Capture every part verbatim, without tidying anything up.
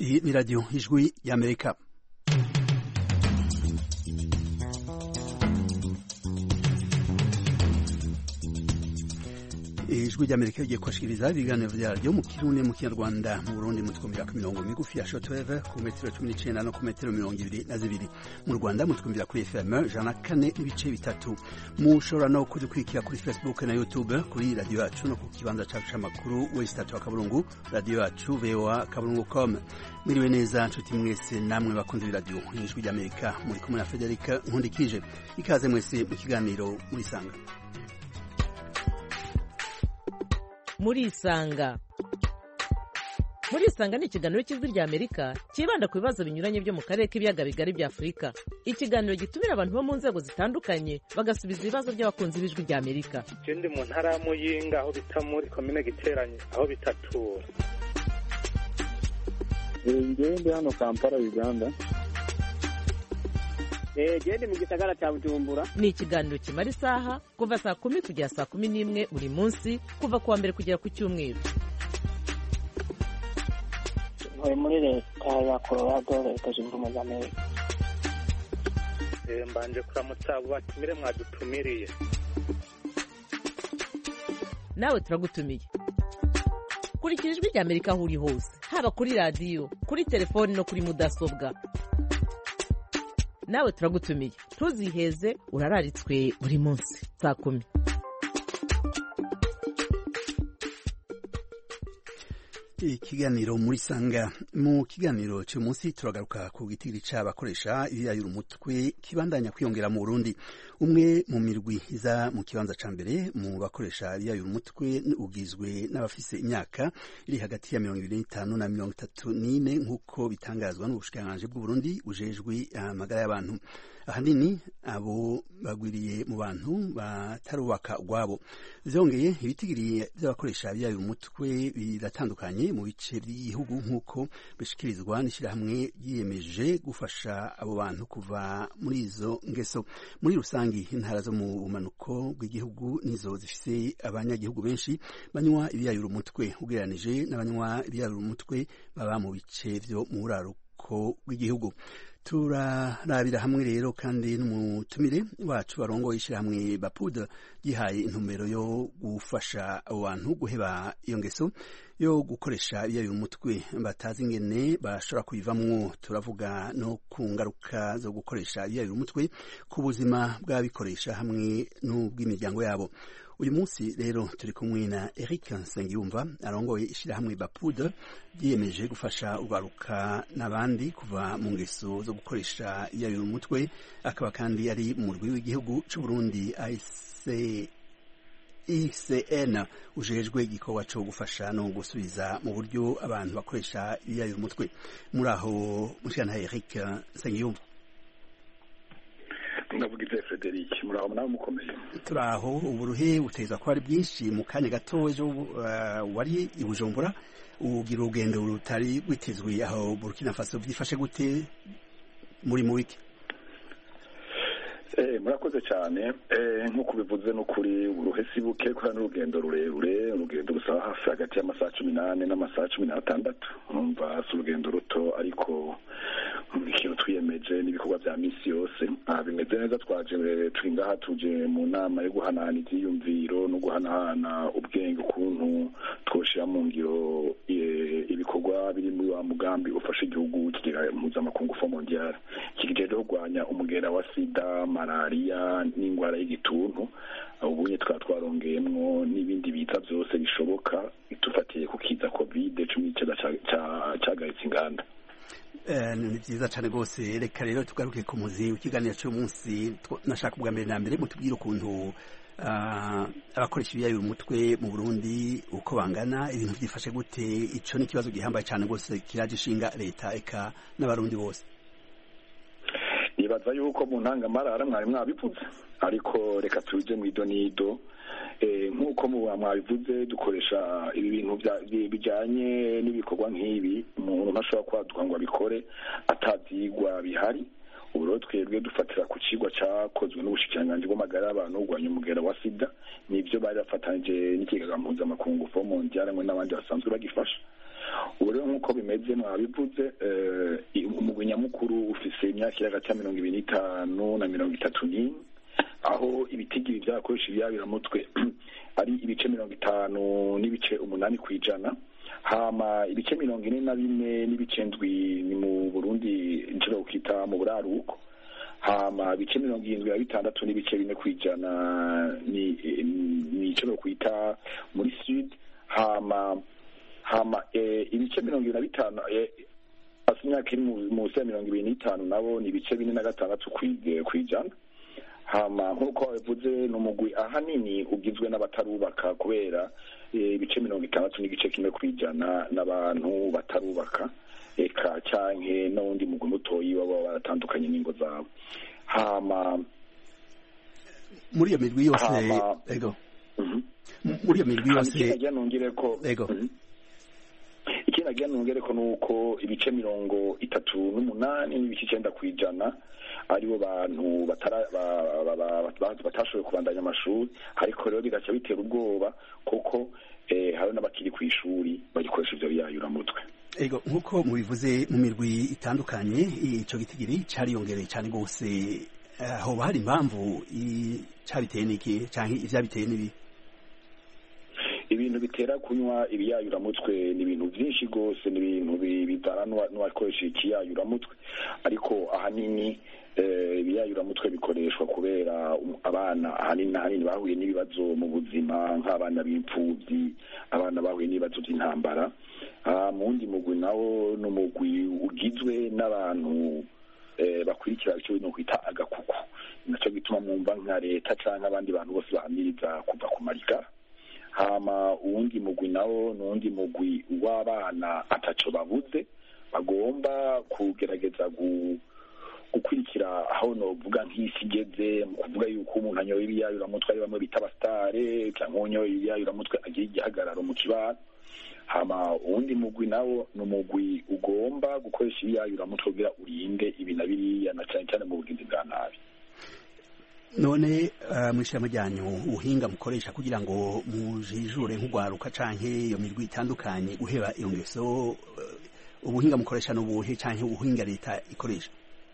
Hii ni Radio Ijwi ya Amerika. Ijwi rya Amerika rigiye kubashikiriza ibiganiro vyaryo mu Kirundi mu Kinyarwanda mu Burundi mu twumvira ku mirongo migufi ya shortwave ku metero cumi n'icenda no ku metero mirongo ibiri na zibiri. Mu Rwanda mu twumvira kuri F M jana kane n'ibice bitatu. Mushobora no kudukurikira kuri Facebook na YouTube kuri radio yacu no ku kibanza cacu c'amakuru West Atwa Kaburungu, radio yacu V O A kaburungu dot com. Mwiriwe neza nshuti mwese namwe bakunze radio Ijwi rya Amerika, muri kumwe na Federica Nkundikije. Ikaze mwese mu kiganiro murisanga. Murisanga Murisanga ni ikiganiro cy'Ijwi rya Amerika kibanda ku bibazo binyuranye byo mu karere k'ibiyaga bigari bya Afurika. Ikiganiro gitumira abantu bo mu nzego zitandukanye bagasubiza ibibazo by'abakunzi b'Ijwi rya Amerika. Je ndi mu ntara ya Muyinga aho bita muri commune Giteranye aho bitatura. Ngewe ndi hano Kampala Uganda. Eh gende mu gisagara cya Bujumbura. Ni ikiganiro kimara isaha kuva saa kumi kugera saa kumi n'imwe buri munsi kuva kuwa mbere kugera ku cyumweru. Ntuye muri leta ya Colorado, leta zunze ubumwe za Amerika. Eh mbanje kuramutsa abo batumire mwadutumiriye. Nawe turagutumiye. Kurikira Ijwi rya Amerika aho uri hose, haba kuri radio, kuri telefoni no kuri mudasobwa. Nawe turagutumiye, ntuziheze urararitswe buri munsi saa kumi. Ikiganiro muri sanga mu kiganiro cyo munsi turagaruka ku gitigiri c'abakoresha ibiyayura umutwe kibandanya kwiyongera mu Burundi. Umwe mu mirwi iza mu kibanza ca mbere mu bakoresha ibiyayura umutwe ugizwe n'abafise imyaka iri hagati ya mirongo ibiri n'itanu na mirongo itatu n'ine nk'uko bitangazwa n'ubushikiranganji bw'u Burundi bujejwe amagara y'abantu. Ahanini abo bagwiriye mu bantu batarubaka gwabo. Vyongeye ibitigiri by'abakoresha ibiyayura umutwe biratandukanye mu bice by'igihugu nk'uko bishikirizwa n'ishyirahamwe yiyemeje gufasha abo bantu kuva muri izo ngeso. Muri rusangi intara zo mu bumanuko bw'igihugu nizo zifise abanyagihugu benshi banywa ibiyayura umutwe ugereranije n'abanywa ibiyayura umutwe baba mu bice vyo mu buraruko bw'igihugu. Turarabira hamwe rero kandi n'umutumire wacu barongoye ishyirahamwe Bapud gihaye intumbero yo gufasha abo bantu guheba iyo ngeso yo gukoresha ibiyayura umutwe batazi ingene bashobora kuyivamwo. Turavuga no ku ngaruka zo gukoresha ibiyayura umutwe ku buzima bw'abikoresha hamwe n'ubw'imiryango yabo. Uyu munsi rero turi kumwe na Eric Nsengiyumva arongoye ishyirahamwe Bapud yiyemeje gufasha ugaruka n'abandi kuva mu ngeso zo gukoresha ibiyayura umutwe, akaba kandi ari mu murwi w'igihugu c'u Burundi I C N ujejwe igikorwa cyo gufasha no gusubiza mu buryo abantu bakoresha ibiyayura umutwe. Muri aho mushana Eric Nsengiyumva. Ndavugize Frederic, muraho nawe mukomeye. Turaho uburuhe uteza ko ari byinshi mu kanya gato ejo uh, wari i Bujumbura ugira urugendo rutari witezwe aho Burkina Faso byifashe gute muri mu wiki? Eh murakoze cyane. Eh nkuko bivuze no kuri uruhe sibuke kwa n'urugendo rurerure, urugendo gusaba hafi hagati y'amasaha cumi n'ane n'amasaha cumi n'atandatu. Umva urugendo ruto ariko ikintu twiyemeje n'ibikorwa bya misi yose. Ah bimeze neza, twaje turi ngaha tuje mu nama yo guhanahana ivyiyumviro no guhanahana ubwenge ukuntu twoshira mu ngiro ibikorwa biri muri wa mugambi ufasha igihugu kigira mpuzamakungu Fonds Mondial kigiye kurwanya umugera wa sida, malaria n'ingwara y'igituntu. Ubunye twa twarongeyemwo n'ibindi biza byose bishoboka itufatiye ku kiza covid cumi n'icyenda cyagaritse inganda. Eh ni byiza cyane rwose. Reka rero tugaruke ku muzi w'ikiganiro cyo munsi. Nashaka ubwa mbere na mbere mutubwire ukuntu abakoresha ibiyayura umutwe mu Burundi uko bangana, ibintu byifashe gute. Ico ni ikibazo gihambaye cyane rwose kiragishinga leta eka n'abarundi bose. Nibaza yuko mu ntangamarara mwari mwabivuze, ariko reka tuje mu idonido. Eh nkuko mu mwabivuze dukoresha ibi bintu bijanye n'ibikorwa nk'ibi umuntu ntashobora kwaduka ngo abikore atavyigwa bihari. Uburo twebwe dufatira ku cigwa cyakozwe n'ubushikiranganji bw'amagara y'abantu urwanya umugera wa sida, nivyo bari bafatanyije n'ikigaga mpuzamakungu Fonds Mondial n'abandi basanzwe bagifasha. ubu rero nk'uko bimeze mwabivuze umugwi nyamukuru ufise imyaka iri hagati ya mirongo ibiri n'itanu na mirongo itatu n'ine, aho ibitigiri by'abakoresha ibiyayuramutwe ari ibice mirongo itanu n'ibice umunani ku ijana, hama ibice mirongo ine na bine n'ibice ndwi ni mu Burundi inshuro ukita mu buraruko, hama ibice mirongo irindwi na bitandatu n'ibice bine ku ijana ni ni inshuro kwita muri sud, hama hama e, ibice mirongo ibiri na bitanu e, imyaka iri munsi ya mirongo ibiri n'itanu nabo ni ibice bine na gatandatu ku ijana. Hama nk'uko bavuze ni umugwi ahanini ugizwe n'abatarubaka kubera ibice mirongo itandatu n'igice kimwe ku ijana n'abantu batarubaka, eka canke n'undi mugwi mutoyi baba baratandukanye n'ingo zabo. Hama muri iyo mirwi yose ego muri iyo mirwi yose nagira nongere ko ego iki nagira nongere ko nuko ibice mirongo itatu n'umunani n'ibice icenda ku ijana aribo bantu batashoboye kubandanya amashuri, ariko rero bigaca bitera ubwoba kuko hari n'abakiri ku ishuri bagikoresha ivyo biyayuramutwe. Ego nk'uko mubivuze mu mirwi itandukanye ico gitigiri cariyongereye cyane gose, hoba hari impamvu cabiteye n'iki canke ivyabiteye n'ibi? Ibintu bitera kunywa ibiyayuramutwe ni ibintu byinshi gose, ni ibintu bivana n'uwakoresha ikiyayuramutwe, ariko ahanini ibiyayuramutwe bikoreshwa kubera abana ahanini ahanini bahuye n'ibibazo mu buzima, nk'abana b'imfuvyi, abana bahuye n'ibibazo by'intambara. Mu wundi mugwi nawo ni umugwi ugizwe n'abantu bakurikira icyo no kwita agakuku, naco gituma mwumva nka leta canke abandi bantu bose bahamiriza kuva ku marigara. Hama uwundi mugwi nawo n'uwundi mugwi w'abana ataco babuze bagomba kugerageza gukurikira aho novuga nk'isi igeze, mu kuvuga yuko umuntu anyoye ibiyayuramutwe ari bamwe bita abasitare canke unyoye ibiyayuramutwe agira igihagararo mu kibano. Hama uwundi mugwi nawo ni umugwi ugomba gukoresha ibiyayuramutwe kugira urinde ibi na biriya na cane cane mu bugizi bwa nabi. None uh, mwishirahamwe ryanyu ubuhinga mukoresha kugira ngo mujijure nk'ugwaruka canke iyo mirwi itandukanye guheba iyo ngeso, uh, ubuhinga mukoresha n'ubuhe canke ubuhinga leta ikoresha?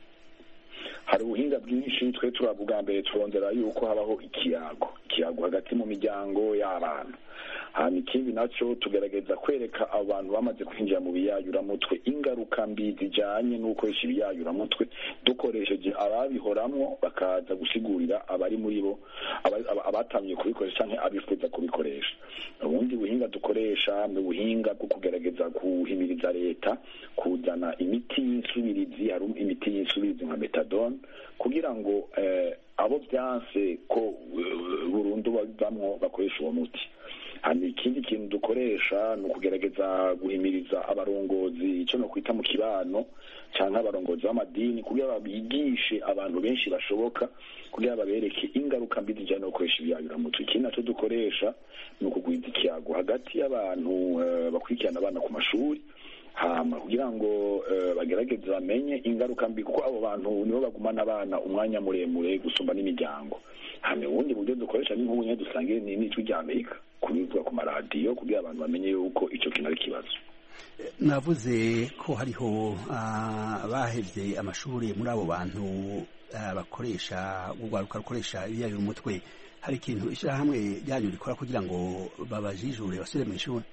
Hari ubuhinga bwinshi, twe turavuga mbere turondera yuko habaho ikiyago ikiyago hagati mu miryango y'abana. Hanyuma ikindi naco tugerageza kwereka abantu bamaze kwinjira mu biyayuramutwe ingaruka mbi zijanye n'ukoresha ibiyayuramutwe, dukoresheje ababihoramwo bakaza gusigurira abari muri bo abatamye kubikoresha canke abifuza kubikoresha. Ubundi buhinga dukoresha ni ubuhinga bwo kugerageza guhimiriza leta kuzana imiti y'insubirizi, hari imiti y'insubirizi nka metadone, kugira ngo eh, abo byanse ko burundu bavamwo bakoresha uwo muti. Hanyuma ikindi kintu dukoresha ni ukugerageza guhimiriza abarongozi icyo no kwita mu kibano canke abarongozi b'amadini kugira babigishe abantu benshi bashoboka, kugira babereke ingaruka mbi zijanye no gukoresha ibiyayuramutwe. Ikindi naco dukoresha ni ukugwiza ikiyago hagati y'abantu uh, bakurikirana abana ku mashuri, hama kugira ngo uh, bagerageze bamenye ingaruka mbi, kuko abo bantu nibo bagumana abana umwanya muremure gusumba n'imiryango. Hame ubundi buryo dukoresha ni nk'ubunye dusangiye n'ijwi rya Amerika kubivuga ku maradiyo kugira abantu bamenye yuko ico kintu ari kibazo. Navuze ko hariho abahevye amashuri muri abo bantu bakoresha ugwaruka rukoresha ibiyayuramutwe, hari ikintu ishirahamwe ryanyu rikora kugira ngo babajijure basubire mu ishuri?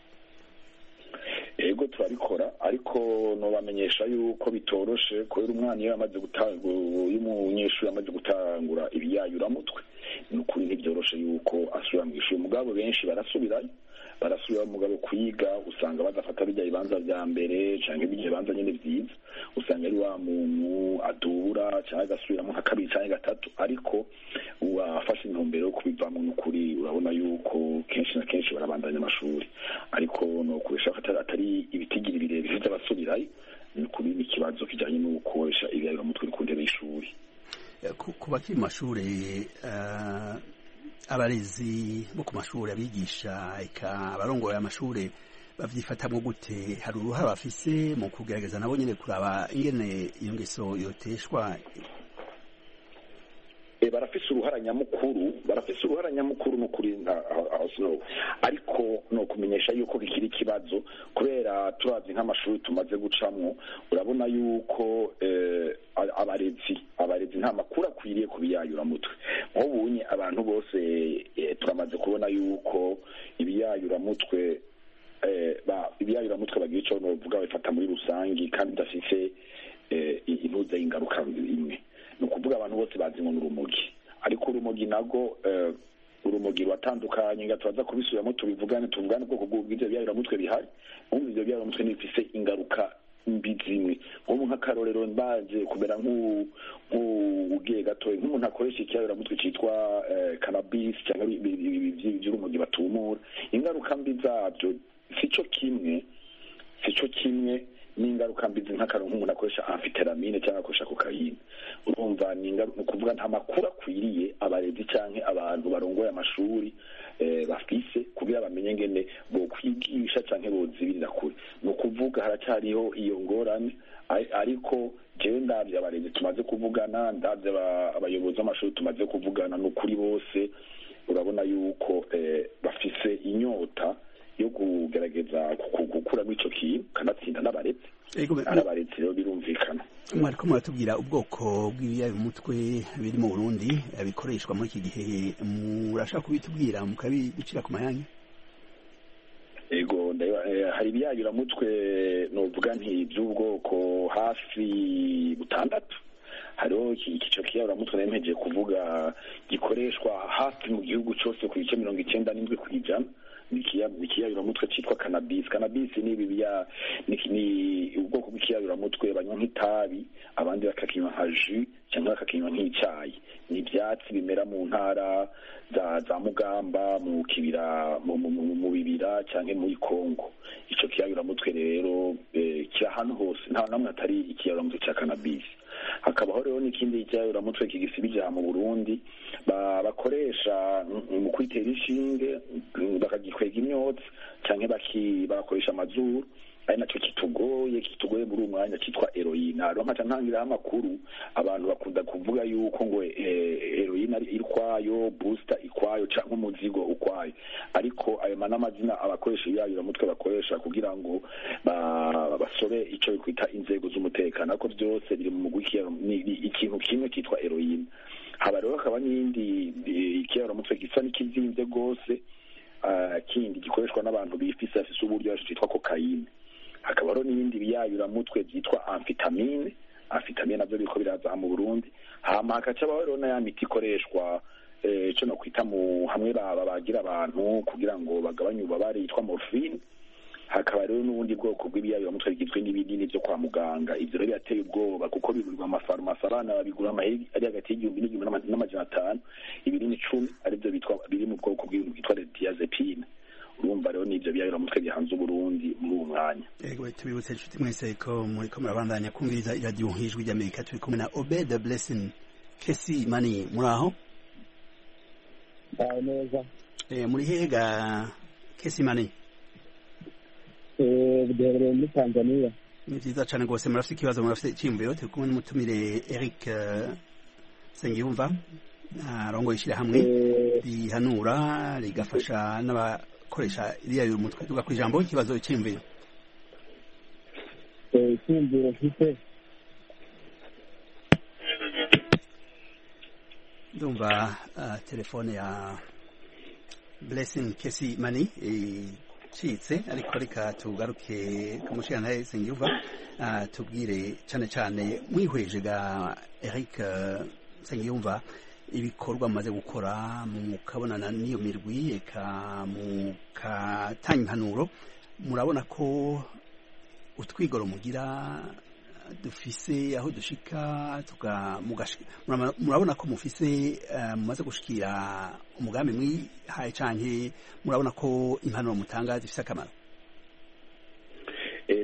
Ego turabikora, ariko nobamenyesha yuko bitoroshe kubera umwana iyo amaze gutangura, iyo umunyeshuri amaze gutangura ibiyayuramutwe ni ukuri ntibyoroshe yuko asubira mu ishuri. Mugabo benshi barasubirayo barasubira mugabo kwiga, usanga badafata bijya ibibanza vya mbere canke bijya ibibanza nyene vyiza, usanga ari wa muntu adura canke agasubiramo nka kabiri canke gatatu, ariko uwafashe intumbero yo kubivamo n'ukuri urabona yuko kenshi na kenshi barabandanya amashuri. Ariko no kuresha atari ibitigiri birebire by'abasubirayo, ni ukuri n'ikibazo kijanye no gukoresha ibiyayuramutwe ku ntebe y'ishuri. Ku bakiri mu mashuri, uh, abarezi bo ku mashuri, abigisha eka abarongoye amashuri bavyifatamwo gute? Hari uruhara bafise mu kugerageza nabo nyene kuraba ingene iyo ngeso yoteshwa? barafise uruhara nyamukuru barafise uruhara nyamukuru no kuri aho ariko no kumenyesha yuko bikiri ikibazo kubera turazi nk'amashuri tumaze gucamwo urabona yuko abarezi abarezi nta makuru akwiriye kubiyayura mutwe nk'ubunye abantu bose turamaze kubona yuko ibiyayura mutwe ibiyayura mutwe bagira ico novuga bifata muri rusangi kandi dafise intuze y'ingaruka imwe ni ukuvuga abantu bose bazi ngo n'urumogi ariko urumogi nago urumogi rwatandukanye nga turaza kubisubiramo tubivugane tuvugane ubwoko bw'ibyo byayiramutwe bihari umwe ibyo byayiramutwe nifise ingaruka mbi zimwe nk'ubu nk'akarorero mbaje kumera nk'ugiye gatoya nk'umuntu akoresha ikiyayiramutwe cyitwa cannabis cyangwa iby'urumogi batumura ingaruka mbi zabyo sico kimwe sico kimwe n'ingaruka mbi nk'akarorero nk'umuntu akoresha amfiteramine cyangwa akoresha kokayine urumva ni ukuvuga nta makuru akwiriye abarezi canke abantu barongoye amashuri bafise kugira bamenye ngene bo kwigisha canke bozibirira kure ni ukuvuga haracyariho iyo ngorane ariko jewe ndavye abarezi tumaze kuvugana ndavye abayobozi b'amashuri tumaze kuvugana n'ukuri bose urabona yuko bafise inyota yo kugerageza gukuramo ico kintu kanatsinda n'abarezi arabarezi rero birumvikana mwariko muratubwira ubwoko bw'ibiyayumutwe biri mu Burundi bikoreshwa muri iki gihe murashaka kubitubwira mukabicira ku mayange ego hari ibiyayuramutwe novuga nti by'ubwoko hafi butandatu hariho ikico kiyayuramutwe nempeje kuvuga gikoreshwa hafi mu gihugu cose ku bice mirongo icenda n'indwi kw'ijana ikiyayuramutwe cyitwa cannabis cannabis ni bibiya ni ubwoko bw'ikiyayuramutwe banywa nk'itabi abandi bakakinywa nka jus cyangwa bakakinywa nk'icyayi ni ibyatsi bimera mu ntara za za Mugamba mu kibira mu bibira cyangwa muri Kongo ico kiyayuramutwe rero kiri ahantu hose nta namwe atari ikiyayuramutwe cya cannabis hakabaho rero n'ikindi kiyayuramutwe kigisibije mu Burundi bakoresha mu kwitera inshinge bakagikwega imyotsi cyangwa bakoresha amazuru ari nacyo kitugoye kitugoye muri uwo mwanya cyitwa heroine rero nkaca ntangiraho amakuru abantu bakunda kuvuga yuko ngo heroine ari ikwayo booster ikwayo cyangwa umuzigo ukwayo ariko ayo n'amazina abakoresha ibiyayuramutwe bakoresha kugira ngo basore icyo bikwita inzego z'umutekano ariko byose biri mu mugwi ikintu kimwe cyitwa heroine haba rero hakaba n'indi ikiyayuramutwe gisa n'ikizimvye rwose kindi gikoreshwa n'abantu bifise afise uburyo cyitwa kokayine hakaba rero n'ibindi biyayuramutwe byitwa amfitamine amfitamine navyo biriko biraza mu Burundi hama hakaca rero n'aya miti ikoreshwa ico no kwita mu hamwe baba bagira abantu kugira ngo bagabanye ububabare yitwa morphine hakaba rero n'ubundi bwoko bw'ibiyayuramutwe bigizwe n'ibinini byo kwa muganga ivyo rero birateye ubwoba kuko bigurirwa amafarumasi abana babigura amaheri ari hagati y'igihumbi n'igihumbi n'amajana atanu ibinini icumi arivyo bitwa biri mu bwoko bw'ibintu bitwa diazepine urumva rero n'ivyo biyayuramutwe bihanze Uburundi muri uwo mwanya ego tubibutse inshuti mwese ko muriko murabandanya kumviriza iradiyo nk'ijwi ry'Amerika turi kumwe na Obed Blessing Kesi Mani muraho neza muri hega Kesi Mani buderere muri Tanzania ni vyiza cane rwose murafite ikibazo murafite icyiyumviro turi kumwe n'umutumire Eric Nsengiyumva arongoye ishirahamwe rihanura rigafasha n'abakoresha ibiyayuramutwe tuga ku ijambo ikibazo icyiyumviro icyiyumviro mfite ndumva telefone ya Blessing Kesi Mani citse ariko reka tugaruke kumushira naye Nsengiyumva tubwire cyane cyane mwihweje ga Eric Nsengiyumva ibikorwa maze gukora mukabonana n'iyo mirwi eka mukatanga impanuro murabona ko utwigoro mugira dufise aho dushika tuga murabona ko mufise mumaze gushikira umugambi mwihaye canke murabona ko impanuro mutanga zifise akamaro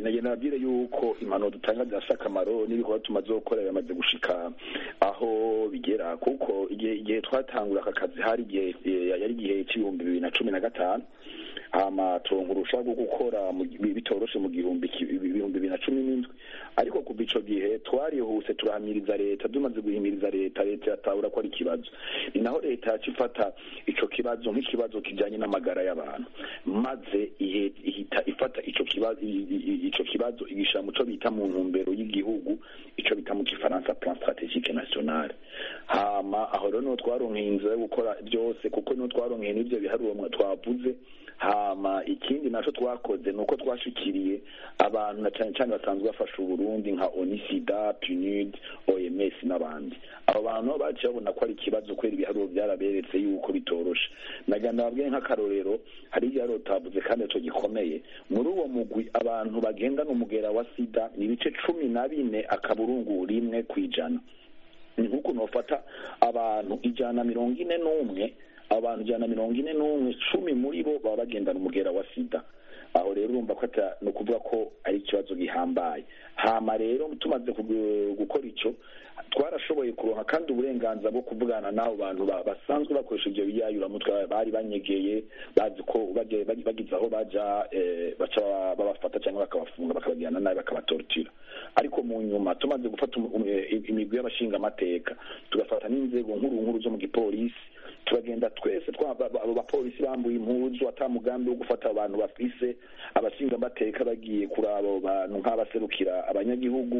nagenda nabwire yuko impanuro dutanga zirafite akamaro n'ibikorwa tumaze gukora bimaze gushika aho bigera kuko igihe igihe twatangura aka kazi hari igihe yari igihe cy'ibihumbi bibiri na cumi na gatanu hama turongurusha rwo gukora bitoroshe mu gihumbi ibihumbi bibiri na cumi n'indwi ariko kuva ico gihe twarihuse turahamiriza leta dumaze guhimiriza leta leta yatahura ko ari ikibazo ni naho leta yacifata ico kibazo nk'ikibazo kijanye n'amagara y'abantu maze ihita ifata ico kibazo ico kibazo igisha muco bita mu ntumbero y'igihugu ico bita mu Gifaransa plan stratégique national hama aho rero no twaronkeye inzira yo gukora byose kuko no twaronkeye n'ivyo biharuro twavuze hama ikindi naco twakoze nuko twashikiriye abantu na cyane cyane basanzwe bafasha Burundi nka Onisida, P N U D, O M S n'abandi abo bantu baciye babona ko ari ikibazo kwera ibiharuro byaraberetse yuko bitoroshe naganda babwiye nk'akarorero hari igiharuro tavuze kandi cyo gikomeye muri uwo mugwi abantu bagendana umugera wa sida ni ibice cumi na bine akaburungu rimwe kwijana ni nkuko nofata abantu ijana mirongo ine n'umwe abantu ijana mirongo ine n'umwe cumi muri bo baba bagendana umugera wa sida aho rero urumva ko no kuvuga ko ari ikibazo gihambaye hama rero tumaze gukora ico twarashoboye kuronka kandi uburenganzira bwo kuvugana n'abo bantu basanzwe bakoresha ibyo biyayura mutwe bari banyegeye bazi ko bagize aho baja baca babafata cyangwa bakabafunga bakabagirana nabi bakabatortura ariko mu nyuma tumaze gufata imigwi y'abashinga amateka tugafata n'inzego nkuru nkuru zo mu gipolisi turagenda twese abo bapolisi bambuye impuzu atamugambi wo gufata abantu bafise abashinga amateka bagiye kuri abo bantu nk'abaserukira abanyagihugu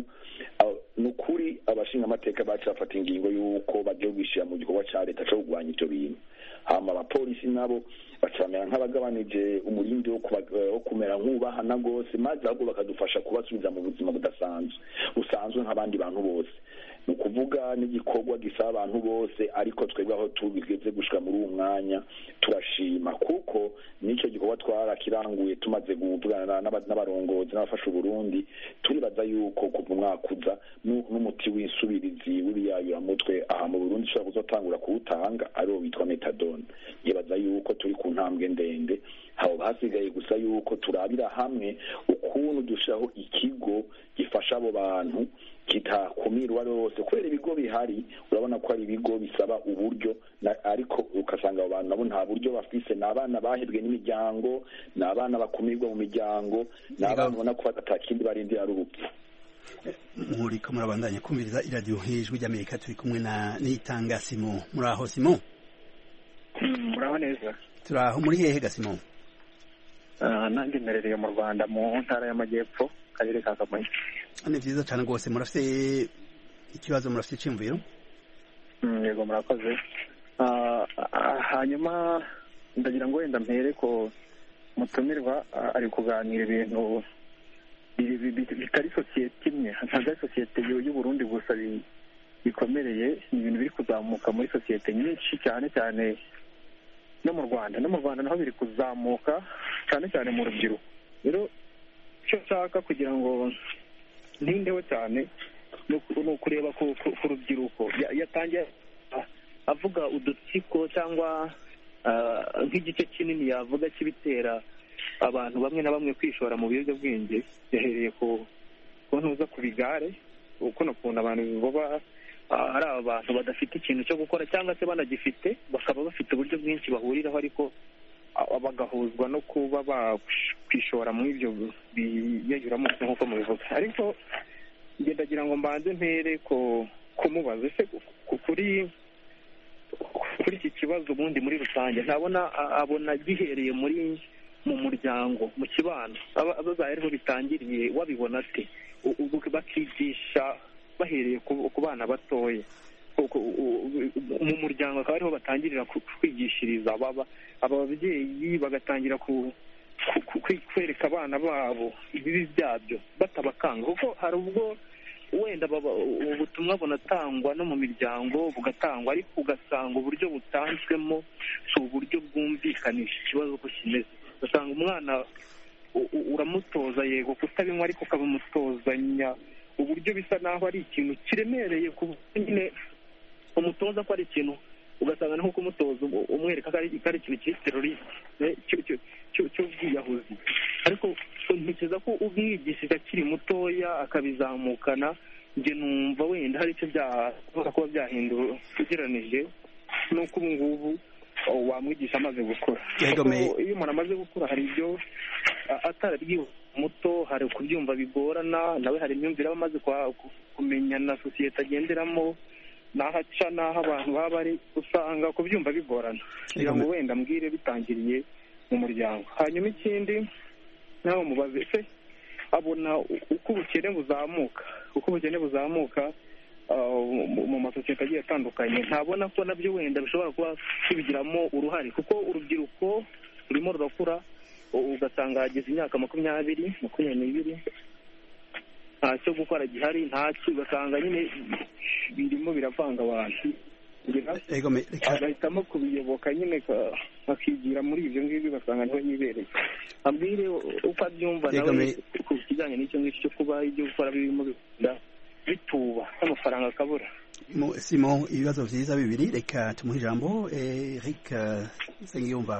nukuri abashinga amateka bacu bafata ingingo y'uko bagiye gushira mu gikorwa ca leta cyo kugwanya ivyo bintu hama abapolisi nabo bacamera nk'abagabanije umurindi wo kumera nk'ubahana gose maze ahubwo bakadufasha kubasubiza mu buzima budasanzwe busanzwe nk'abandi bantu bose ni ukuvuga n'igikorwa gisaba abantu bose ariko twebwe aho tugeze gushika muri uwo mwanya turashima kuko n'icyo gikorwa twarakiranguye tumaze kuvugana n'abarongozi n'abafasha Burundi turibaza yuko kuva umwaka uza n'umuti w'isubirizi w'ibiyayuramutwe aha mu Burundi ushobora kuzotangura kuwutanga ariwo witwa metadone yibaza yuko turi ku ntambwe ndende aho hasigaye gusa yuko turabira hamwe ukuntu dushiraho ikigo gifasha abo bantu kitakumirwa rwose kubera ibigo bihari urabona ko ari ibigo bisaba uburyo ariko ukasanga abo bantu nabo nta buryo bafise n'abana bahebwe n'imiryango n'abana bakumirwa mu miryango n'abana ubona ko batakindi barindira ari urupfu muri ko murabandanya kumviriza iradiyo hejuru ry'Amerika turi kumwe na Nitanga Simon muri aho Simon muraho neza turaho muri hehe ga Simon nanjye mperereye mu Rwanda mu ntara y'Amajyepfo karere ka Kamonyi ni vyiza cyane rwose murafite ikibazo murafite iciyumviro yego murakoze hanyuma ndagira ngo wenda mpere ko mutumirwa ari kuganira ibintu bitari sosiyete imwe ntabwo ari sosiyete y'u Burundi gusa bikomereye ni ibintu biri kuzamuka muri sosiyete nyinshi cyane cyane no mu Rwanda no mu Rwanda naho biri kuzamuka cyane cyane mu rubyiruko rero icyo nshaka kugira ngo ntindeho cyane ni ukureba ku rubyiruko yatangiye avuga udutsiko cyangwa nk'igice kinini yavuga kibitera abantu bamwe na bamwe kwishora mu biyobyabwenge yahereye ku ntuza ku bigare uko nakuntu abantu baba ari abantu badafite ikintu cyo gukora cyangwa se banagifite bakaba bafite uburyo bwinshi bahuriraho ariko bagahuzwa no kuba bakwishora muri ibyo biyayuramutwe nk'uko mubivuga ariko ngendagira ngo mbanze mpere ko kumubaza ese kuri kuri iki kibazo ubundi muri rusange ntabona abona gihereye muri mu muryango mu kibano abazaheriho bitangiriye wabibona ate bakigisha bahereye ku bana batoya mu muryango akaba ariho batangirira kwigishiriza aba babyeyi bagatangira kwereka abana babo ibibi byabyo batabakanga kuko hari ubwo wenda ubutumwa bunatangwa no mu miryango bugatangwa ariko ugasanga uburyo butanzwemo si uburyo bwumvikanisha ikibazo uko kimeze ugasanga umwana uramutoza yego kutabinywa ariko ukabimutozanya uburyo bisa naho ari ikintu kiremereye ku nyine umutoza ko ari ikintu ugasanga nko kumutoza umwereka ko ari ikintu kiri teroriste cy'ubwiyahuzi, ariko ntekereza ko umwigishije akiri mutoya akabizamukana, njye numva wenda hari icyo byashobora kuba byahindura ugereranije n'uko ubu ngubu wamwigisha amaze gukura. Iyo umuntu amaze gukura hari ibyo atarabwiwe muto, hari kubyumva bigorana, nawe hari imyumvire aba amaze kumenya na sosiyete agenderamo, n'aho aca n'aho abantu baba bari, usanga kubyumva bigorana. kugira ngo wenda mbwire bitangiriye mu muryango. Hanyuma ikindi nawe mubaze se abona uko ubukene buzamuka uko ubukene buzamuka mu masosiyete agiye atandukanye, ntabona ko nabyo wenda bishobora kuba bibigiramo uruhare, kuko urubyiruko rurimo rurakura, ugasanga hageze imyaka makumyabiri makumyabiri n'ibiri nta cyo gukora gihari, ntacyo, ugasanga nyine birimo biravanga abantu, agahitamo kubiyoboka nyine bakigira muri ibyo ngibyo, ugasanga niho yibereye. Ambwire uko abyumva nawe ku kijyanye n'icyo ngicyo cyo kuba ibyo gukora birimo bituba n'amafaranga akabura. Simon, ibibazo byiza bibiri, reka tumuhe ijambo. Eric Nsengiyumva.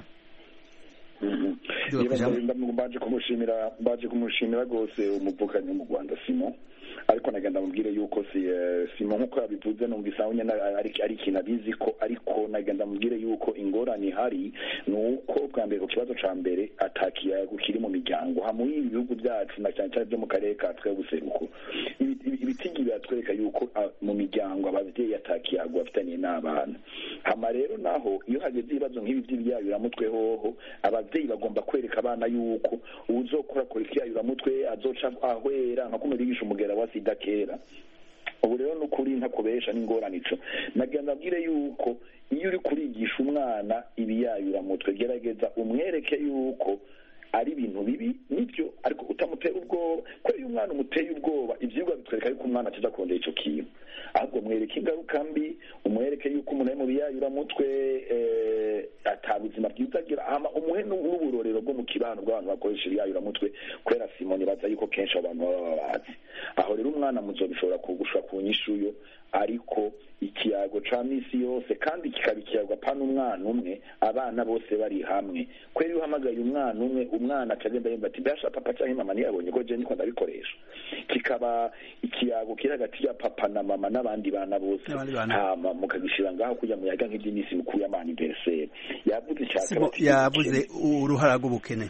Mbaje kumushimira mbaje kumushimira rwose umuvukanyi mu Rwanda Simon, ariko nagenda mubwire yuko si Simon nkuko yabivuze numvise aho nyene ari ari ikintu abizi ko, ariko nagenda mubwire yuko ingorane hari nuko bwa mbere ku kibazo ca mbere atakiya gukiri mu miryango hamwe ibihugu byacu na cyane cyane byo mu karere ka twe buseruko, ibitigi biratwereka yuko mu miryango abavyeyi atakiya bafitanye n'abana. Hama rero naho iyo hageze ibibazo nk'ibi by'ibiyayuramutwe hoho abavyeyi bagomba kwereka abana yuko uzokora kora ikiyayuramutwe azoca ahwera nka kumurigisha umugera wa sida kera. Ubu rero n'ukuri ntakubesha n'ingorane ico nagenda abwire yuko iyo uri kurigisha umwana ibiyayuramutwe gerageza umwereke yuko ari ibintu bibi nibyo, ariko utamutera ubwoba, ko iyo umwana umuteye ubwoba ivyigwa bitwereka yuko umwana ataza kurondera ico kintu, ahubwo mwereke ingaruka mbi, umwereke yuko umuntu ari mu biyayuramutwe atabuzima bwiza agira, hama umuhe n'uburorero bwo mu kibano bw'abantu bakoresha ibiyayuramutwe, kubera Simoni baza yuko kenshi abantu baba bazi. Aho rero umwana muzobishobora kugusha ku nyishuyo, ariko ikiyago ca misi yose kandi kikaba ikiyago apana umwana umwe, abana bose bari hamwe. Kweri uhamagaye umwana umwe, umwana akagenda yemba ati mbasha papa cyangwa mama ntiyabonye ko je niko ndabikoresha, kikaba ikiyago kiri hagati ya papa na mama n'abandi bana bose, hama mukagishira ngaho kujya mu yaga nk'iby'imisi mukuru y'amani anniversaire. Yavuze cyaka yavuze uruhara rw'ubukene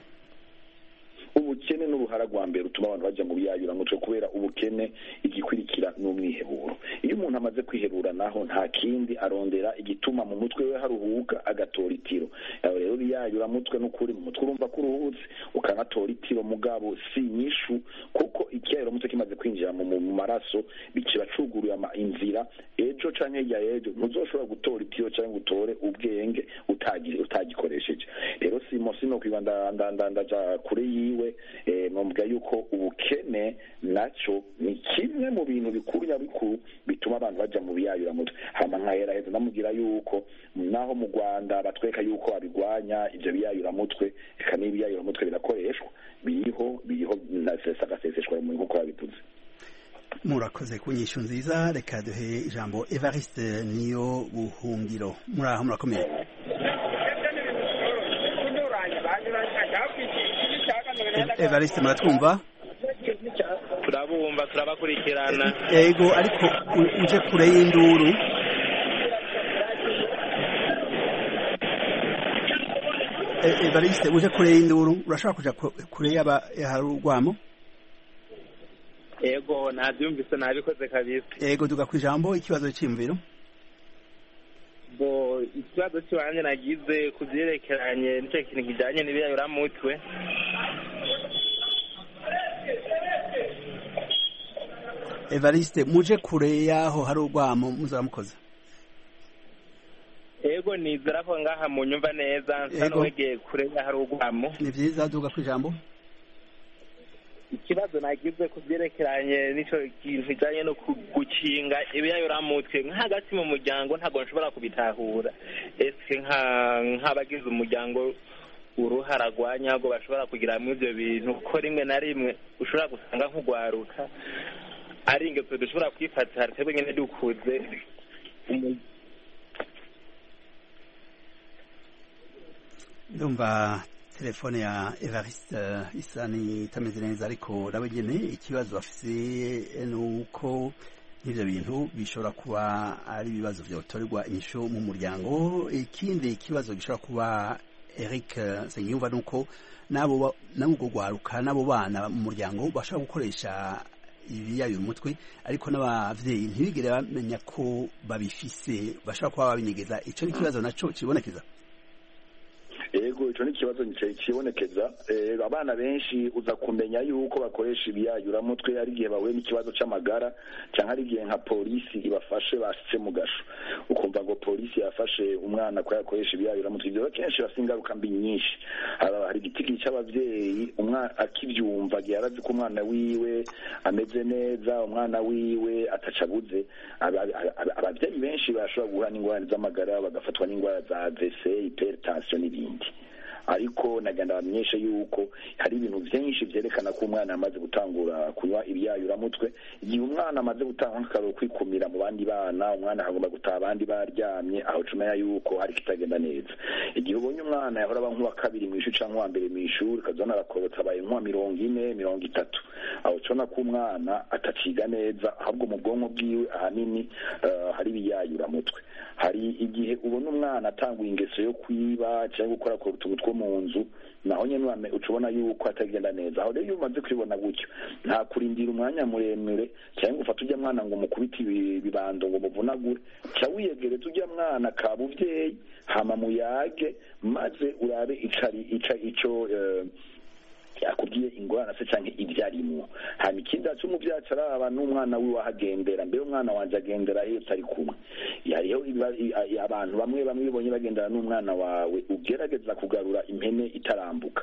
ubukene n'uruhara rwa mbere utuma abantu bajya mu biyayuramutwe, kubera ubukene igikwirikira n'umwiheburo. Iyo umuntu amaze kwiherura naho nta kindi arondera igituma mu mutwe we haruhuka, agatora itiro. Yawe rero biyayuramutwe n'ukuri mu mutwe urumva ko uruhutse ukanatora itiro, mugabo si nyishu, kuko ikiyayuramutwe kimaze kwinjira mu maraso bikiba cuguruye inzira, ejo canke ya ejo ntuzoshobora gutora itiro canke utore ubwenge utagire utagikoresheje. Rero Simon sino kwibanda ndaja kure yiwe, eh mwumva yuko ubukene naco ni kimwe mu bintu bikuru nyabikuru bituma abantu baja mu biyayuramutwe. Hama nkahera heza namubwira yuko naho mu Rwanda batweka yuko babigwanya ivyo biyayuramutwe, eka n'ibiyayuramutwe birakoreshwa, biriho biriho na sesa gaseseshwa mu nkuko babivuze. Murakoze ku nyishu nziza, reka duhe ijambo Evariste niyo buhungiro. Muraho murakomeye. Evariste muratwumva? Turabumva, turabakurikirana. Yego, ariko uje kure y'induru. Evariste uje kure y'induru, urashaka kuja kure y'aba harugwamo? Yego, nabyumvise nabikoze kabisa. Yego, duga kwijambo ikibazo cy'imviro. Bo ikibazo cy'abanye nagize kuvyerekeranye n'icyo kintu kijanye n'ibiyayuramutwe. Evariste muje kure yaho hari urwamo muzamukoze. Yego, nizera ko ngaha mu nyumva neza nsano wegeye kure ya hari urwamo. Ni vyiza duga kwijambo. Ikibazo nagize kuvyerekeranye n'icyo kintu kijanye no gukinga ibiyayuramutwe nk'agati mu muryango, ntago nshobora kubitahura. Ese nka nk'abagize umuryango uruhara rwanyago bashobora kugira mu ivyo bintu, ko rimwe na rimwe ushobora gusanga nk'ugwaruka ari ingeso dushobora kwifata twebwe nyene dukuze ndumva telefone ya Evariste uh, isa n'itameze neza ariko nawe nyene ikibazo afise nuko n'ivyo bintu bishobora kuba ari ibibazo vyotorerwa inyishu mu muryango. Ikindi kibazo gishobora kuba Eric Nsengiyumva nuko nabo nabo gwaruka nabo bana mu muryango bashobora gukoresha ibiyayo umutwe ariko n'abavyeyi ntibigere bamenya ko babifise, bashobora kuba babinyegeza. Ico ni kibazo naco kibonekeza. Ego ico ni kibazo kibonekeza. Eh, abana benshi uza kumenya yuko bakoresha ibiyayura mutwe ari gihe bahuye n'ikibazo c'amagara canke ari gihe nka polisi ibafashe basitse mu gasho, ukumva ngo polisi yafashe umwana ko yakoresha ibiyayura mutwe. Ivyo kenshi bafite ingaruka mbi nyinshi. Hari igitigi c'abavyeyi umwana akivyumva giharazi ko umwana wiwe ameze neza, umwana wiwe atacabuze. Abavyeyi benshi bashobora guhura n'ingwara z'amagara bagafatwa n'ingwara za A V C, hypertension n'ibindi. Ariko nagenda bamenyeshe yuko hari ibintu byinshi byerekana ko umwana amaze gutangura kunywa ibiyayura mutwe. Igihe umwana amaze gutanga akaro kwikumira mu bandi bana, umwana agomba gutaha abandi baryamye, aho cumenya yuko hari kitagenda neza. Igihe ubonye umwana yahora aba nk'uwa kabiri mu ishuri canke uwa mbere mu ishuri kazana arakobotsa abaye nk'uwa mirongo ine mirongo itatu, aho cona ko umwana ataciga neza, ahubwo mu bwonko bwiwe ahanini uh, hari ibiyayura mutwe. Hari igihe ubona umwana atanguye ingeso yo kwiba cyangwa gukora ku rutugu two mu nzu, naho nyene ucubona yuko atagenda neza. Aho rero iyo umaze kubibona gutyo nta kurindira umwanya muremure cyangwa ufata ujya mwana ngo mukubite ibibando ngo muvunagure, ca wiyegereza ujya mwana ka buvyeyi hama muyage maze urabe icari ica ico uh, yakubwiye ingorane se canke ivyarimwo. Hama ikindi aco umuvyaci araba n'umwana wiwe ahagendera, mbere umwana wanje agendera iyo tari kumwe. Hariho abantu bamwe bamwe bibonye bagendera n'umwana wawe ugerageza kugarura impene itarambuka.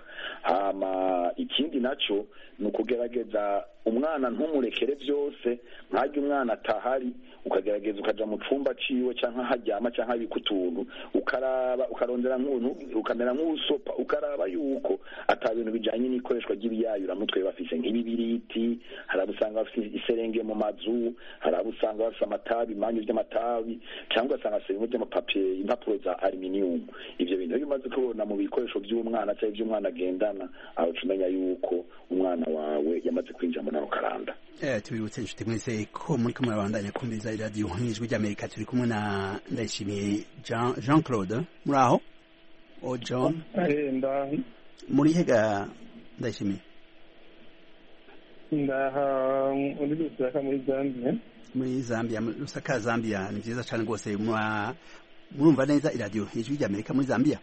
Hama ikindi naco ni ukugerageza umwana ntumurekere vyose, nkajya umwana atahari ukagerageza ukaja mu cumba ciwe canke haryama canke abika utuntu, ukaraba ukarondera nk'umuntu ukamera nk'usopa, ukaraba yuko ata bintu bijanye n'ikoreshwa ry'ibiyayura mutwe bafise nk'ibibiriti. Hari abusanga bafise iserenge mu mazu, hari abusanga bafise amatabi, imanyu vy'amatabi, cyangwa asanga serenge ry'amapapier, impapuro za aluminium. Ivyo bintu iyo umaze kubona mu bikoresho by'umwana cyangwa by'umwana agendana, aho cumenya yuko umwana wawe yamaze kwinjira muri ako karanda. Eh, tubibutse inshuti mwese ko muri kumwe abandanya kumviriza radio Ijwi ry'Amerika. Turi kumwe na Ndayishimiye Jean Jean Claude. Muri aho? O John. Eh, ndahi. Muri hega Ndayishimiye? Ndaha muri Lusaka muri Zambia. Muri Zambia, Lusaka Zambia. Ni byiza cyane rwose. Murumva neza iradio Ijwi ry'Amerika muri Zambia?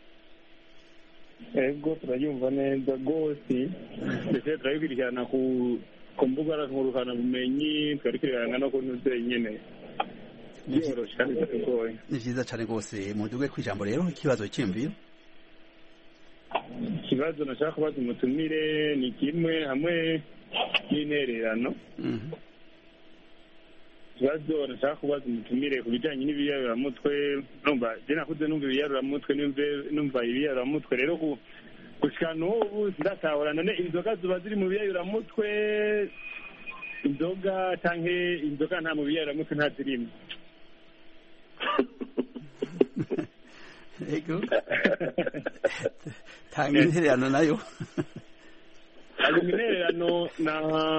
Ego turayumva neza rwose. Ndetse turayibirikirana ku ku mbuga nkoranyambaga bumenyi, twarikirana no kunuze nyene. Byoroshye kandi bitagoye. Ni byiza cyane rwose. Muduge kwijambo rero ikibazo cy'imviro. Ikibazo nashaka kubaza umutumire ni kimwe hamwe n'intererano. Mhm. Ikibazo nashaka kubaza umutumire ku bijyanye n'ibiyayuramutwe. Numva je nakuze numva ibiyayuramutwe numva ibiyayuramutwe rero ku gushika n'ubu ndatahura none inzoga zuba ziri mu biyayuramutwe, inzoga canke inzoga nta mu biyayuramutwe nta zirimo. Ego. Tanga intererano nayo. Ari intererano na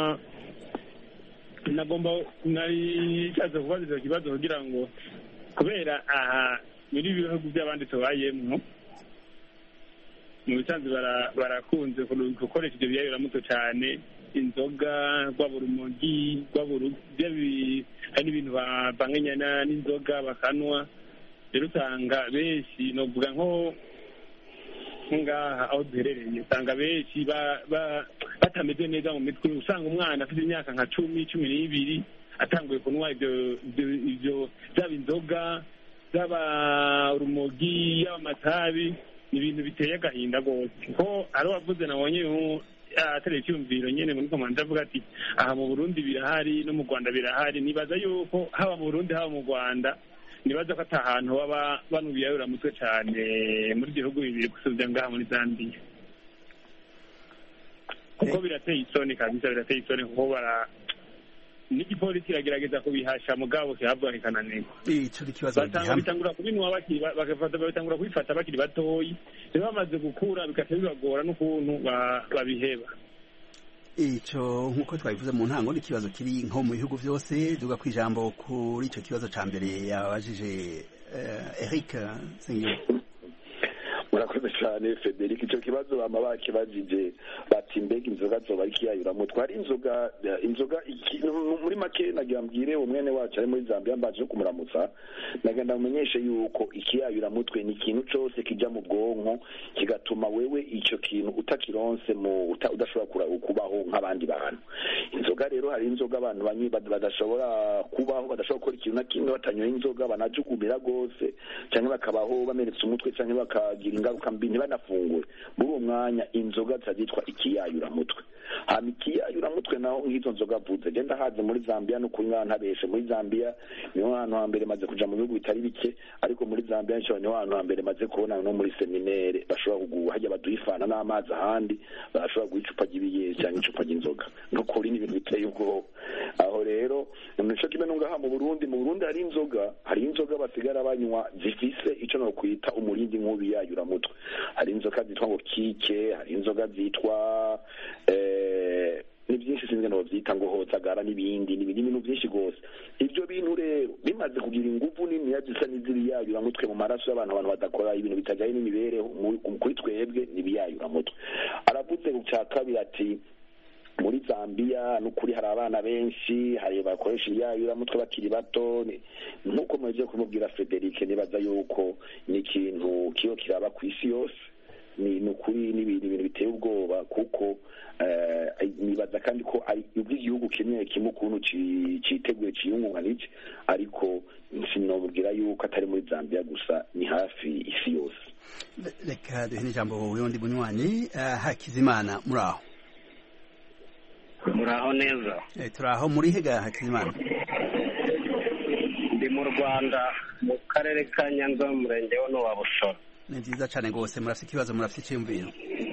nagomba nari cyaza kubaza icyo kibazo kugira ngo kubera aha muri bihugu by'abandi tubayemwo mu bisanzwe barakunze gukoresha ibyo biyayuramutwe cyane, inzoga, rwabura urumogi, rwabura hari n'ibintu banganyana n'inzoga bakanwa. Rero usanga benshi novuga nko ngaha aho duherereye usanga benshi batameze neza mu mitwe. Usanga umwana afite imyaka nka cumi cumi n'ibiri atanguye kunywa ibyo ibyo byaba inzoga, byaba urumogi, yaba amatabi. Ni ibintu biteye agahinda rwose ko ari wavuze nabonye atereye icyumviro nyene muri komanda avuga ati aha mu Burundi birahari no mu Rwanda birahari. Nibaza yuko haba mu Burundi haba mu Rwanda nibaza ko atahantu baba banubiyayura mutwe cyane muri gihugu bibiri gusubya ngaha muri Zambia, kuko birateye isoni kabisa, birateye isoni kuko bara n'igipolisi kiragerageza kubihasha mugabo kihabwa kikananirwa ico ikibazo basanga bitangura kubinwa bakiri bagafata babitangura kubifata bakiri batoyi rero bamaze gukura bikase bibagora n'ukuntu babiheba. Ico nkuko twabivuze mu ntango ni ikibazo kiri nko mu bihugu byose duga kwijambo kuri ico kibazo ca mbere yabajije uh, Eric Sengiyumva. Murakoze cyane Federic, icyo kibazo bama bakibajije bati mbega inzoga zoba ikiyayuramo twari inzoga inzoga muri make nagira mbwire umwene wacu ari muri Zambia mbaje kumuramutsa nagenda mumenyeshe yuko ikiyayuramutwe ni ikintu cyose kijya mu bwonko kigatuma wewe icyo kintu utakironse mu udashobora kubaho nk'abandi bantu. Inzoga rero hari inzoga abantu banyi badashobora kubaho badashobora gukora ikintu na kimwe batanyoye inzoga banajugumira gose cyangwa bakabaho bameretse umutwe cyangwa bakagira ingaruka mbi ntibanafungure. Muri uwo mwanya inzoga zitwa ikiyayuramutwe. Hama ikiyayuramutwe naho nk'izo nzoga vuze genda haze muri Zambia no kunywa ntabeshe muri Zambia niho hantu hambere maze kuja mu bihugu bitari bike, ariko muri Zambia nshobora niho hantu hambere maze kubona no muri seminaire bashobora kuguha hajya baduhifana n'amazi ahandi bashobora guicupa gibiye cyangwa icupa ry'inzoga no kuri n'ibintu biteye ubwo. Aho rero nico kimwe nungaha mu Burundi mu Burundi hari inzoga hari inzoga basigara banywa zifise ico no kwita umurindi nk'ubi yayuramutwe. Hari inzoga zitwa ngo kike, hari inzoga zitwa eh ni byinshi sinzi no byita ngo hozagara n'ibindi n'ibindi bintu byinshi gose. Ibyo bintu rero bimaze kugira ingufu nini yazisa n'iziri yayuramutwe mu maraso y'abantu abantu badakora ibintu bitajaye n'imibereho kuri twebwe n'ibiyayuramutwe. Aravuze ku cya kabiri ati muri Zambia n'ukuri hari abana benshi hari bakoresha ibiyayuramutwe bakiri bato nk'uko mwaje kumubwira Federic nibaza yuko ni ikintu kiyo kiraba ku isi yose ni nukuri n'ibintu ibintu biteye ubwoba kuko nibaza kandi ko ari igihugu kimwe kimwe ukuntu citeguye ciyungunganije, ariko sinobwira yuko atari muri Zambia gusa ni hafi isi yose. Reka duhe n'ijambo wowe ndi bunywanyi Hakizimana muraho. Muraho neza. Eh turaho muri hega Hakizimana. Ndi mu Rwanda mu karere ka Nyanza mu murenge wa Busoro. Ni nziza cyane gose murafite ikibazo murafite icyumviro.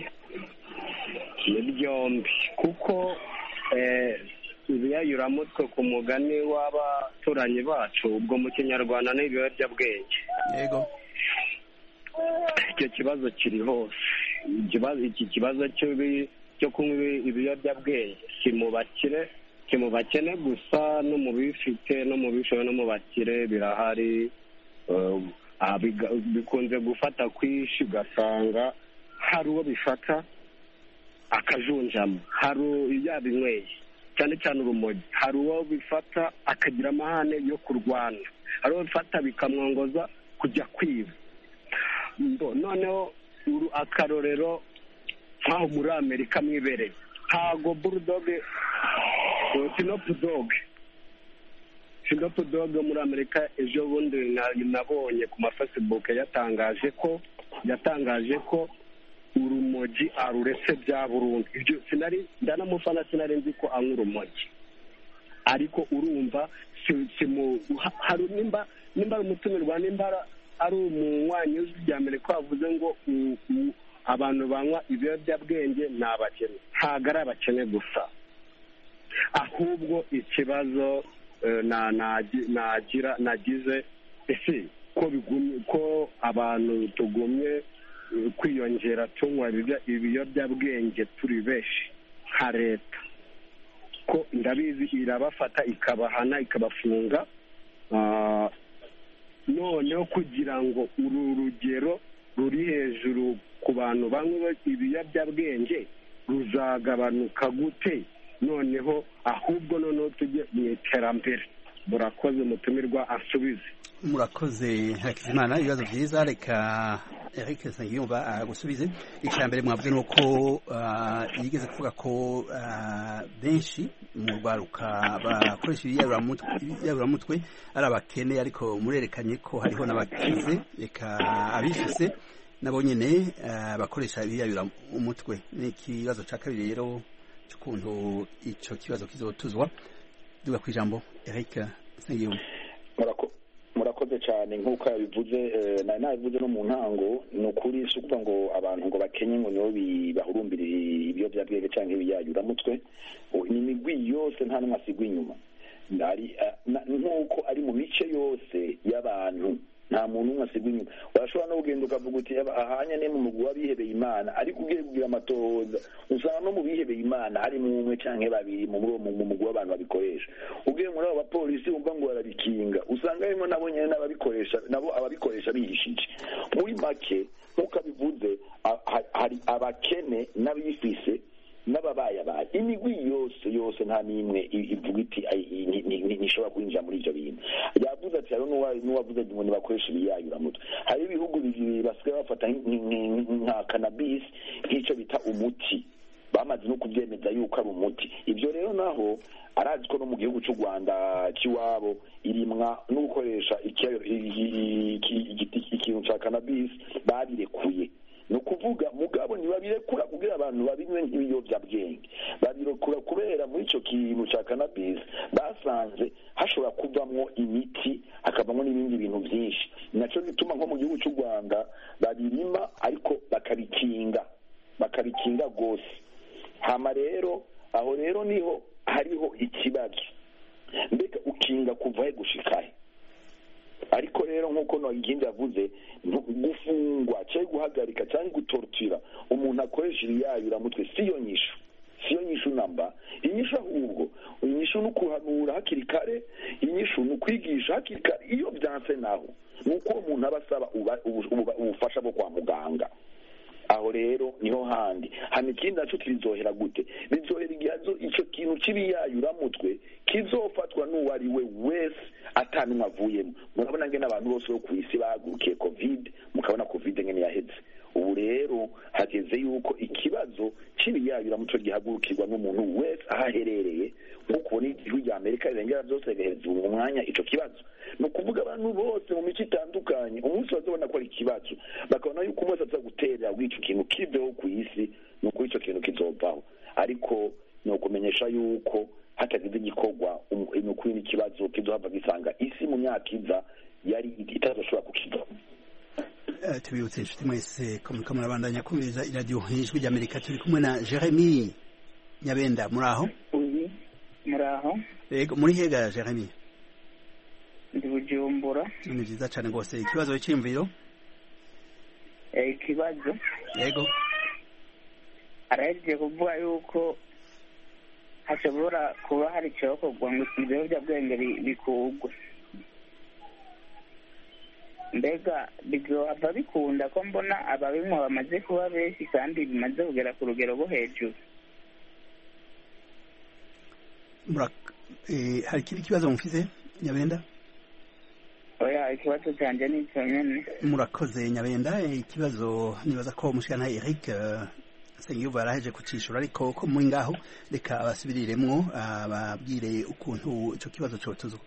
Ni byombi kuko eh ibiyayuramutwe ku mugani w'abaturanyi bacu ubwo mu Kinyarwanda n'ibiyobyabwenge. Yego. Icyo kibazo kiri hose. Ikibazo iki kibazo cy'ubi cyo kunywa ibiyobyabwenge kimubakire kimubakene gusa no mu bifite no mu bishoboye no mu bakire birahari. Bikunze gufata kwishi ugasanga hari uwo bifata akajunjamo, hari yabinyweye cyane cyane urumogi, hari uwo bifata akagira amahane yo kurwana, hari uwo bifata bikamwongoza kujya kwiba. Noneho akarorero nkaho muri Amerika mwibereye ntago bulldog Snoop Dogg Snoop Dogg muri Amerika ejo bundi nabonye ku ma Facebook yatangaje ko yatangaje ko urumogi aruretse bya burundu. Ibyo sinari ndanamufana sinari nzi ko anywa urumogi, ariko urumva simu hari nimba nimba umutumirwa nimba ari umunywanyi w'Amerika wavuze ngo abantu banywa ibiyobyabwenge ni abakene. Ntabwo ari abakene gusa, ahubwo ikibazo nagira nagize ese ko bigumye ko abantu tugumye kwiyongera tunywa ibiyobyabwenge turi benshi nka leta ko ndabizi irabafata ikabahana ikabafunga, noneho kugira ngo uru rugero ruri hejuru ku bantu banywa ibiyobyabwenge ruzagabanuka gute? Noneho ahubwo noneho tujye mu iterambere. Murakoze mutumirwa asubize. Murakoze Hakizimana, ibibazo byiza. Reka Eric Sengiyumva agusubize. Icambere mwavuze nuko yigeze kuvuga ko benshi mu rwaruka bakoresha ibiyayuramutwe ari abakene, ariko murerekanye ko hariho n'abakize reka abifise nabo nyene bakoresha ibiyayuramutwe. Ni ikibazo ca kabiri rero cy'ukuntu ico kibazo kizotuzwa. Duga kwijambo Eric Sengiyumva. Murakoze cyane nk'uko yabivuze na nabivuze no mu ntango. Ni ukuri si ukuvuga ngo abantu ngo bakenye ngo nibo bahurumbira ibiyobyabwenge cyangwa ibiyayuramutwe. Ni imigwi yose nta n'umwe asigwa inyuma. nk'uko ari mu mice yose y'abantu nta muntu umwe asigwa inyuma. urashobora no kugenda ukavuga uti ahanya ne mu mugwi w'abihebeye Imana, ariko ugiye kugira amatohoza usanga no mu bihebeye Imana harimo umwe canke babiri mu mugwi w'abantu babikoresha. ugiye muri abo bapolisi wumva ngo barabikinga usanga harimo nabo nyene n'ababikoresha nabo ababikoresha bihishije. muri make nk'uko abivuze hari abakene n'abifise n'ababayabaye. imigwi yose yose nta n'imwe ivuga iti ntishobora kwinjira muri ivyo bintu. yavuze ati hariho n'uwavuze ngo nibakoresha ibiyayuramutwe. hari ibihugu bibiri basigaye bafata nka cannabis nk'ico bita umuti, bamaze no kuvyemeza yuko ari umuti. ivyo rero naho arazi ko no mu gihugu c'u Rwanda c'iwabo irimwa no gukoresha ikintu ca cannabis babirekuye. ni ukuvuga mugabo ntibabirekura kugira abantu babinywe nk'ibiyovyabwenge, babirekura kubera muri ico kintu ca cannabis basanze hashobora kuvamwo imiti hakavamwo n'ibindi bintu vyinshi. naco gituma nko mu gihugu c'u Rwanda babirima ariko bakabikinga bakabikinga gose. hama rero aho rero niho hariho ikibazo, mbega ukinga kuvahe gushikahe? ariko rero nk'uko no igindi yavuze gufungwa cyangwa guhagarika cyangwa gutortura umuntu akoresha ibiyayuramutwe siyo nyishu siyo nyishu namba. inyishu ahubwo inyishu ni ukuhanura hakiri kare, inyishu ni ukwigisha hakiri kare. iyo byanse naho ni uko umuntu aba asaba ubufasha bwo kwa muganga. aho rero niho handi hano ikindi naco kizohera gute? bizohera igihe ico kintu c'ibiyayuramutwe kizofatwa n'uwari we wese atanumwe avuyemo. murabona ngene abantu bose bo kw'isi bagurukiye covid, mukabona covid ngene yaheze. ubu rero hageze yuko ikibazo c'ibiyayuramutwe gihagurukirwa n'umuntu wese ahaherereye, nk'uko ubona igihugu rya Amerika rirengera byose rigahereza mu mwanya ico kibazo. ni ukuvuga abantu bose mu mico itandukanye umunsi bazobona ko ari ikibazo bakabona yuko umwese aza guterera bw'ico kintu kiveho kw'isi, ni uko ico kintu kizovaho. ariko ni ukumenyesha yuko hatagize igikorwa ni ukuri n'ikibazo kizohava gisanga isi mu myaka iza yari itazoshobora kukivaho. tubibutse inshuti mwese ko muriko murabandanya kumviriza iradiyo ijwi ry'Amerika. turi kumwe na Jeremy Nyabenda. muri aho? muri aho? yego. muri hega Jeremy? ndi Bujumbura. ni vyiza cane rwose. ikibazo c'imviro? ikibazo yego. arahejeje kuvuga yuko hashobora kuba hari icokorwa ngo ibiyovyabwenge bikugwe. mbega bizohava bikunda ko mbona ababinywa bamaze kuba benshi kandi bimaze kugera ku rugero rwo hejuru? hari ikindi kibazo mufise Nyabenda? oya, ikibazo canje ni ico nyene. murakoze Nyabenda. ikibazo nibaza ko mushikana Eric Nsengiyumva yaraheje kucishura, ariko ko muri ngaho reka abasubiriremwo ababwire ukuntu ico kibazo cotuzwa.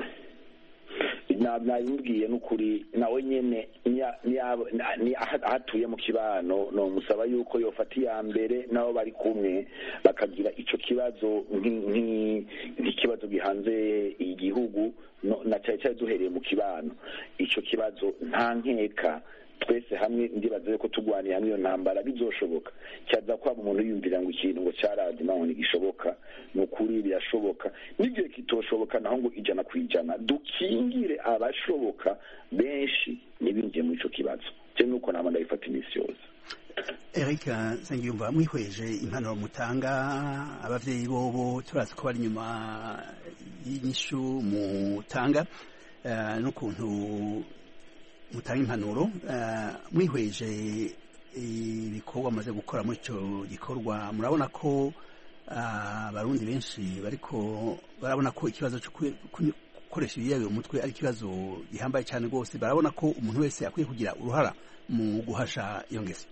nabwiye n'ukuri nawe nyene ni ahatuye mu kibano no musaba yuko yofata iya mbere nabo bari kumwe bakagira ico kibazo nk'ikibazo gihanze igihugu na cyane cyane duhereye mu kibano. ico kibazo nta nkeka twese hamwe ndibaze ko tugwaniye hamwe iyo ntambara bizoshoboka. cyaza kwaba umuntu yumvira ngo ikintu ngo cyarazima ngo ntigishoboka, ni ukuri birashoboka. n'igihe kitoshoboka naho ngo ijana ku ijana dukingire abashoboka benshi ntibinjiye muri ico kibazo. je nuko nama ndabifata iminsi yose. Eric Nsengiyumva, mwihweje impanuro mutanga abavyeyi bobo turazi ko bari inyuma y'inyishu mutanga n'ukuntu mutanga impanuro, mwihweje ibikorwa amaze gukora muri icyo gikorwa, murabona ko abarundi benshi bariko barabona ko ikibazo cyo gukoresha ibiyabiye umutwe ari ikibazo gihambaye cyane rwose, barabona ko umuntu wese akwiye kugira uruhara mu guhasha iyo ngeso?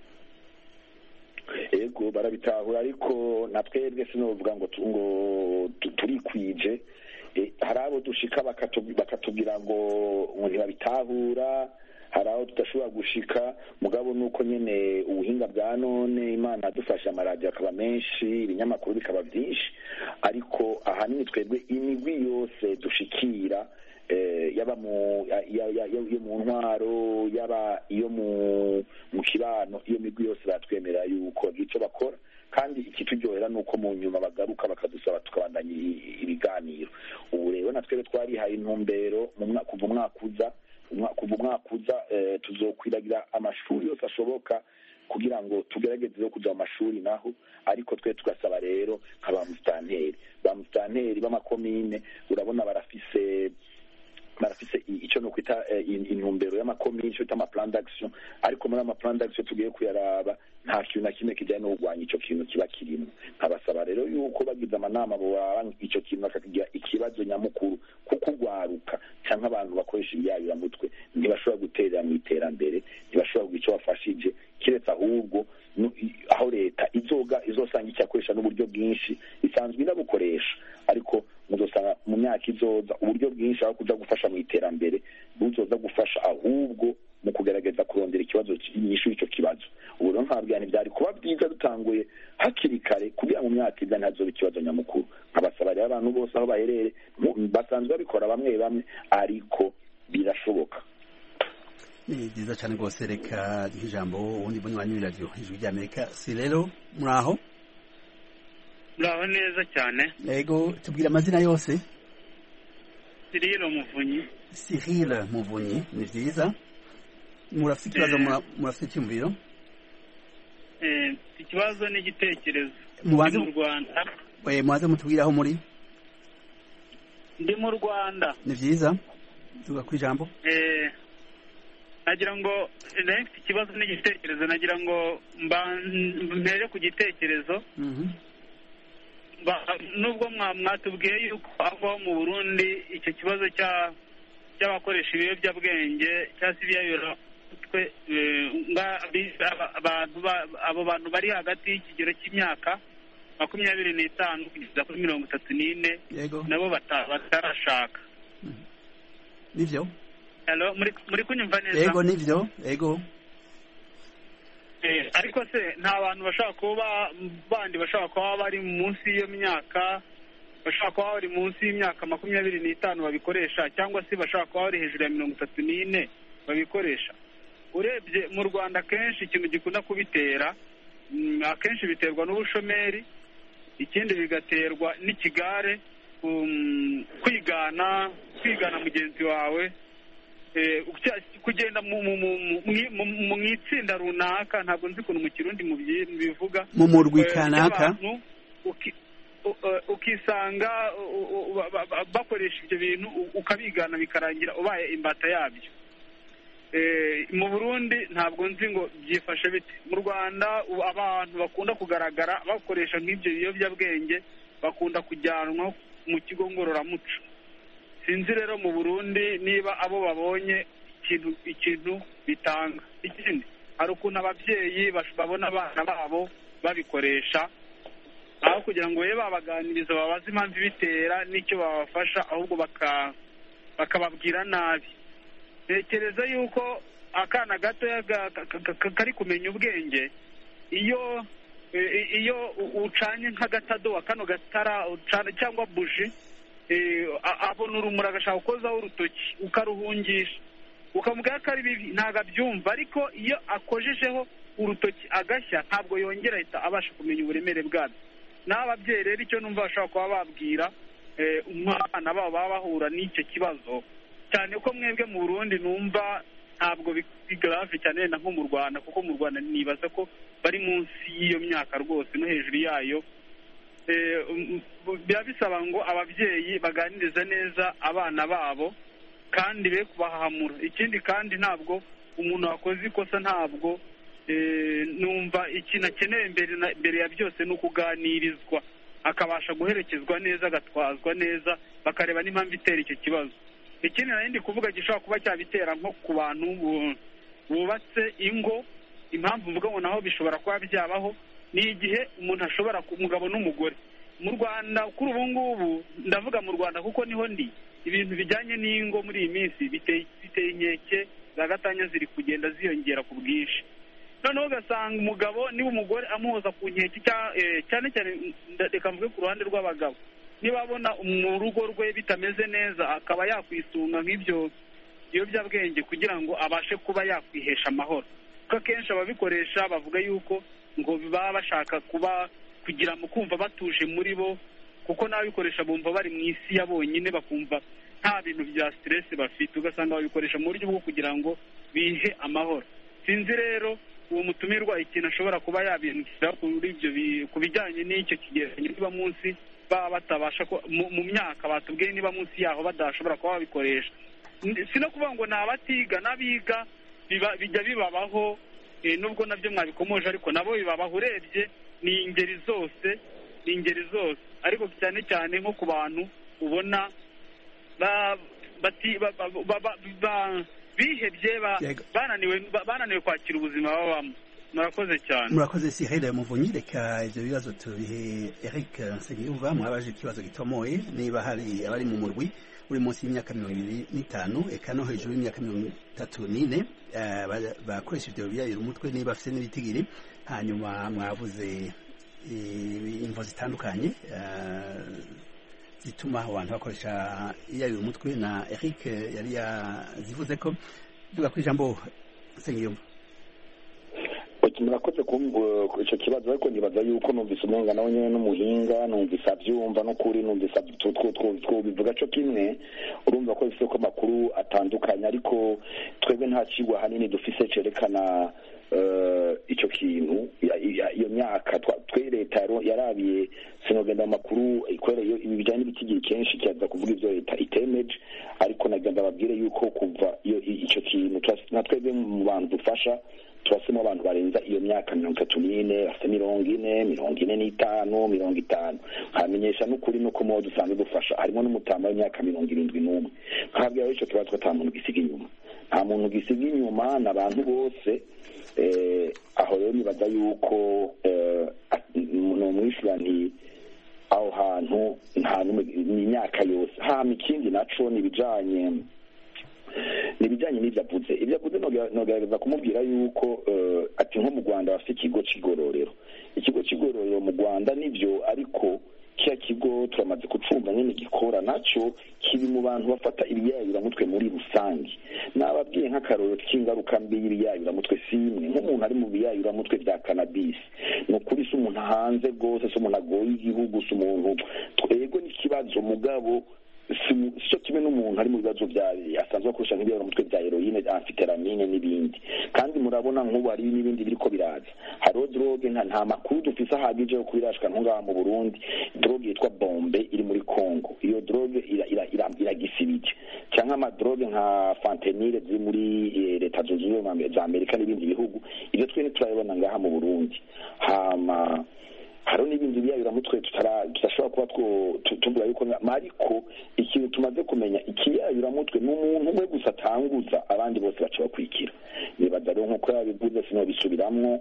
Ego barabitahura, ariko na twebwe sinovuga ngo ngo turikwije. hari abo dushika bakatubwira ngo ngo ntibabitahura, hari aho tudashobora gushika. mugabo nuko nyene ubuhinga bwa none Imana adufasha, amaradiyo akaba menshi, ibinyamakuru bikaba byinshi, ariko ahanini twebwe imigwi yose dushikira, yaba mu yo mu ntwaro, yaba iyo mu kibano, iyo migwi yose batwemera yuko icyo bakora, kandi ikituryohera nuko mu nyuma bagaruka bakadusaba tukabandanya ibiganiro. ubu rero amashuri yose ashoboka kugira ngo tugerageze yo kuja mu mashuri naho, ariko twe tugasaba rero nka ba musitanteri ba musitanteri b'amakomine urabona barafise barafise icyo no kwita intumbero y'amakomine cyo ta plan d'action, ariko muri ama plan d'action tugiye kuyaraba nta kintu na kimwe kijyanye no kurwanya icyo kintu kiba kirimo. Nkabasaba rero yuko bagize amanama bo icyo kintu bakakigira ikibazo nyamukuru, kuko urwaruka cyangwa abantu bakoresha ibiyayura mutwe ntibashobora guterera mu iterambere, ntibashobora kugira icyo bafashije, kiretse ahubwo aho leta izoga izosanga icyakoresha n'uburyo bwinshi isanzwe inabukoresha, ariko muzosanga mu myaka izoza uburyo bwinshi aho kuja gufasha mu iterambere buzoza gufasha ahubwo mu kugerageza kurondera ikibazo nyinshi icyo kibazo. Ubu rero nkabwira ntibyari kuba byiza dutanguye hakiri kare kugira ngo mu myaka iza ntazobe ikibazo nyamukuru. Nkabasaba rero abantu bose aho baherere basanzwe babikora bamwe bamwe, ariko birashoboka. Ni byiza cyane rwose. Reka duhe ijambo ubundi bunywanyi w'iradiyo ijwi ry'Amerika. Si rero muraho? muraho neza cyane. Yego, tubwira amazina yose. Cyril Muvunyi. Cyril Muvunyi, ni byiza. Murafite ikibazo, murafite icyumviro? Eh, ikibazo ni igitekerezo. Mubaze mu Rwanda. We mubaze mutubwira aho muri? Ndi mu Rwanda. Ni byiza. Tuga ku ijambo. Eh, nagira ngo next ikibazo ni igitekerezo, nagira ngo mbere ku gitekerezo. Mhm. Nubwo mwatubwiye yuko aho mu Burundi icyo kibazo cya cy'abakoresha ibiyobyabwenge cyangwa se ibiyayura twe abo bantu bari hagati y'ikigero cy'imyaka makumyabiri n'itanu kugeza kuri mirongo itatu n'ine nabo batarashaka. Nivyo? Hello, muri muri kunyumva neza? Yego nivyo, yego. Eh, ariko se nta bantu bashaka kuba bandi bashaka kuba bari munsi y'iyo myaka, bashaka kuba bari munsi y'imyaka makumyabiri n'itanu babikoresha, cyangwa se bashaka kuba bari hejuru ya mirongo itatu n'ine babikoresha. Urebye mu Rwanda kenshi ikintu gikunda kubitera, akenshi biterwa n'ubushomeri, ikindi bigaterwa n'ikigare, kwigana kwigana mugenzi wawe, kugenda mu itsinda runaka, ntabwo nzi ukuntu mu Kirundi mu bivuga, mu murwi kanaka, ukisanga bakoresha ibyo bintu ukabigana bikarangira ubaye imbata yabyo. Mu Burundi ntabwo nzi ngo byifashe bite. Mu Rwanda abantu bakunda kugaragara bakoresha nk'ibyo biyobyabwenge bakunda kujyanwa mu kigo ngororamuco. Sinzi rero mu Burundi niba abo babonye ikintu ikintu bitanga. Ikindi hari ukuntu ababyeyi babona abana babo babikoresha, aho kugira ngo babe babaganiriza babaze impamvu bitera n'icyo babafasha, ahubwo bakababwira nabi. Tekereza yuko akana gato kari kumenya ubwenge, iyo iyo ucanye nk'agatadowa kano gatara cyangwa buji, abona urumuri agashaka gukozaho urutoki ukaruhungisha, ukamubwira ko ari bibi, ntabwo abyumva. Ariko iyo akojejeho urutoki agashya, ntabwo yongera ahita abasha kumenya uburemere bwabyo. N'ababyeyi rero icyo numva bashobora kuba babwira umwana babo baba bahura n'icyo kibazo, cyane ko mwebwe mu Burundi numva ntabwo bigrave cyane na nko mu Rwanda, kuko mu Rwanda nibaza ko bari munsi y'iyo myaka rwose no hejuru yayo. Biba bisaba ngo ababyeyi baganirize neza abana babo kandi be kubahamura. Ikindi kandi ntabwo umuntu wakoze ikosa, ntabwo numva ikintu akeneye mbere ya byose ni ukuganirizwa, akabasha guherekezwa neza, agatwazwa neza, bakareba n'impamvu itera icyo kibazo. Ikindi narindi kuvuga gishobora kuba cyabitera nko ku bantu bubatse ingo, impamvu mvuga ngo naho bishobora kuba byabaho ni igihe umuntu ashobora, umugabo n'umugore. Mu Rwanda kuri ubu ngubu, ndavuga mu Rwanda kuko niho ndi, ibintu bijyanye n'ingo muri iyi minsi biteye inkeke, za gatanya ziri kugenda ziyongera ku bwinshi. Noneho ugasanga umugabo niba umugore amuhoza ku nkeke, cyane cyane reka mvuge ku ruhande rw'abagabo, niba abona mu rugo rwe bitameze neza, akaba yakwisunga nk'ibyo biyobyabwenge kugira ngo abashe kuba yakwihesha amahoro. Kuko akenshi ababikoresha bavuga yuko ngo baba bashaka kuba kugira mu kumva batuje muri bo, kuko n'ababikoresha bumva bari mu isi ya bonyine, bakumva nta bintu bya stress bafite, ugasanga babikoresha mu buryo bwo kugira ngo bihe amahoro. sinzi rero uwo mutumirwa ikintu ashobora kuba yabindukira kuri ibyo ku bijyanye n'icyo kigereranyo niba munsi baba batabasha mu myaka batubwiye niba munsi yaho badashobora kuba babikoresha. Si no kuvuga ngo ni abatiga n'abiga bijya bibabaho nubwo nabyo mwabikomoje ariko nabo bibabaho. Urebye ni ingeri zose ni ingeri zose ariko cyane cyane nko ku bantu ubona bihebye bananiwe kwakira ubuzima babamo. Murakoze cyane. Murakoze Cyril Muvunyi. Reka ivyo bibazo tubihe Eric Nsengiyumva, mwabaje ikibazo gitomoye niba hari abari mu murwi uri munsi y'imyaka mirongo ibiri n'itanu eka no hejuru y'imyaka mirongo itatu n'ine bakoresha ivyo biyayura umutwe niba afite n'ibitigiri. Hanyuma mwavuze imvo zitandukanye zituma abantu bakoresha iyayura umutwe na Eric yari yazivuze ko duga ku ijambo Nsengiyumva. Murakoze ku icyo kibazo ariko nibaza yuko numvise umwunga nawe nyine n'umuhinga numvise abyumva no kuri numvise bivuga cyo kimwe. Urumva ko bifite ko amakuru atandukanye ariko twebwe nta kigwa hanini dufise cerekana icyo kintu iyo myaka twe leta yarabiye sinogenda amakuru ikoreye ibi bijyanye n'ibitigiri kenshi cyaza kuvuga ibyo leta itemeje ariko nagenda babwire yuko kuva iyo icyo kintu na twebwe mu bantu dufasha turasemo abantu barenza iyo myaka mirongo itatu n'ine bafite mirongo ine mirongo ine n'itanu mirongo itanu. Nkamenyesha n'ukuri nuko mu dusanzwe dufasha harimo n'umutama w'imyaka mirongo irindwi n'umwe. Nkabwira icyo kibazo ko nta muntu gisiga inyuma nta muntu gisiga inyuma n'abantu bose. Aho rero nibaza yuko ni umwishyurani aho hantu nta ni imyaka yose. Hama ikindi naco ni ibijanye nibijanye n'ivyo avuze ivyo avuze nogerageza kumubwira yuko ati nko mu Rwanda bafite ikigo c'igororero. Ikigo c'igororero mu Rwanda nivyo ariko kiya kigo turamaze kucumva nyine gikora naco kiri mu bantu bafata ibiyayura mutwe muri rusangi. Nababwiye nk'akaroro k'ingaruka mbi y'ibiyayura mutwe simwe nk'umuntu ari mu biyayura mutwe bya cannabis no kuri se umuntu hanze gose se umuntu agoye igihugu se umuntu twego n'ikibazo mugabo cyo kimwe n'umuntu ari mu bibazo bya asanzwe akoresha nk'ibiyayura mutwe bya heroine amfetamine n'ibindi. Kandi murabona nk'ubu hari n'ibindi biriko biraza haro droge nta makuru dufise ahagije yo kubirashika nko ngaha mu Burundi. Droge yitwa bombe iri muri Congo iyo droge iragisibije cyangwa amadroge nka fentanyl ziri muri leta zunze ubumwe za Amerika n'ibindi bihugu ibyo twe turabibona ngaha mu Burundi. Hama haro n'ibindi biyayura mutwe tutashobora kuba tuvuga yuko ariko ikintu tumaze kumenya ikiyayura mutwe n'umuntu umwe gusa atanguza abandi bose baca bakwikira. Nibaza rero nk'uko yabivuze sino bisubiramwo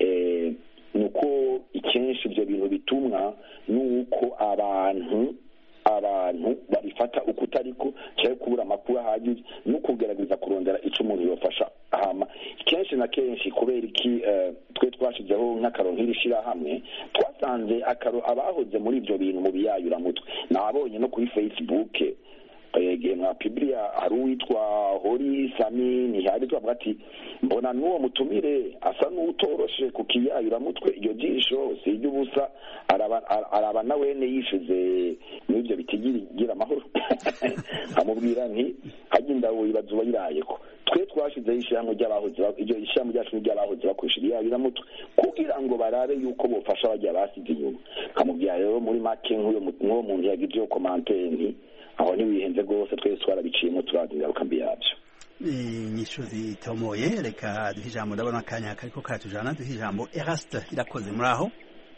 nuko ikenshi ibyo bintu bitumwa nuko abantu abantu barifata uko utariko cyari kubura amakuru ahagije no kugerageza kurondera icyo umuntu yofasha. Hama kenshi na kenshi kubera iki twe twashizeho nk'akaro nk'irishira hamwe twasanze akaro abahoze muri ibyo bintu mu biyayura mutwe nabonye no kuri Facebook igihe mwa Biblia hari uwitwa Hori Samini hari twavuga ati mbona n'uwo mutumire asa n'utoroshe ku kiyayura mutwe iryo jisho si iby'ubusa araba nawe ne yishize n'ibyo bitigira amahoro. Amubwira nti hagenda wo ibazo bayirayeko twe twashize ishyamwe ry'abahoze iryo ishyamwe ryacu ry'abahoze bakoresha ibiyayura mutwe kugira ngo barare yuko bofasha bajya basize inyuma. Kamubwira rero muri make nk'uyo nk'uwo muntu yagize yo commentaire aho ntiwihenze rwose twese twarabiciyemo turazi ingaruka mbi yabyo. Inyishu zitomoye reka duhe ijambo ndabona akanya kariko karatujana duhe ijambo Eraste Irakoze muri aho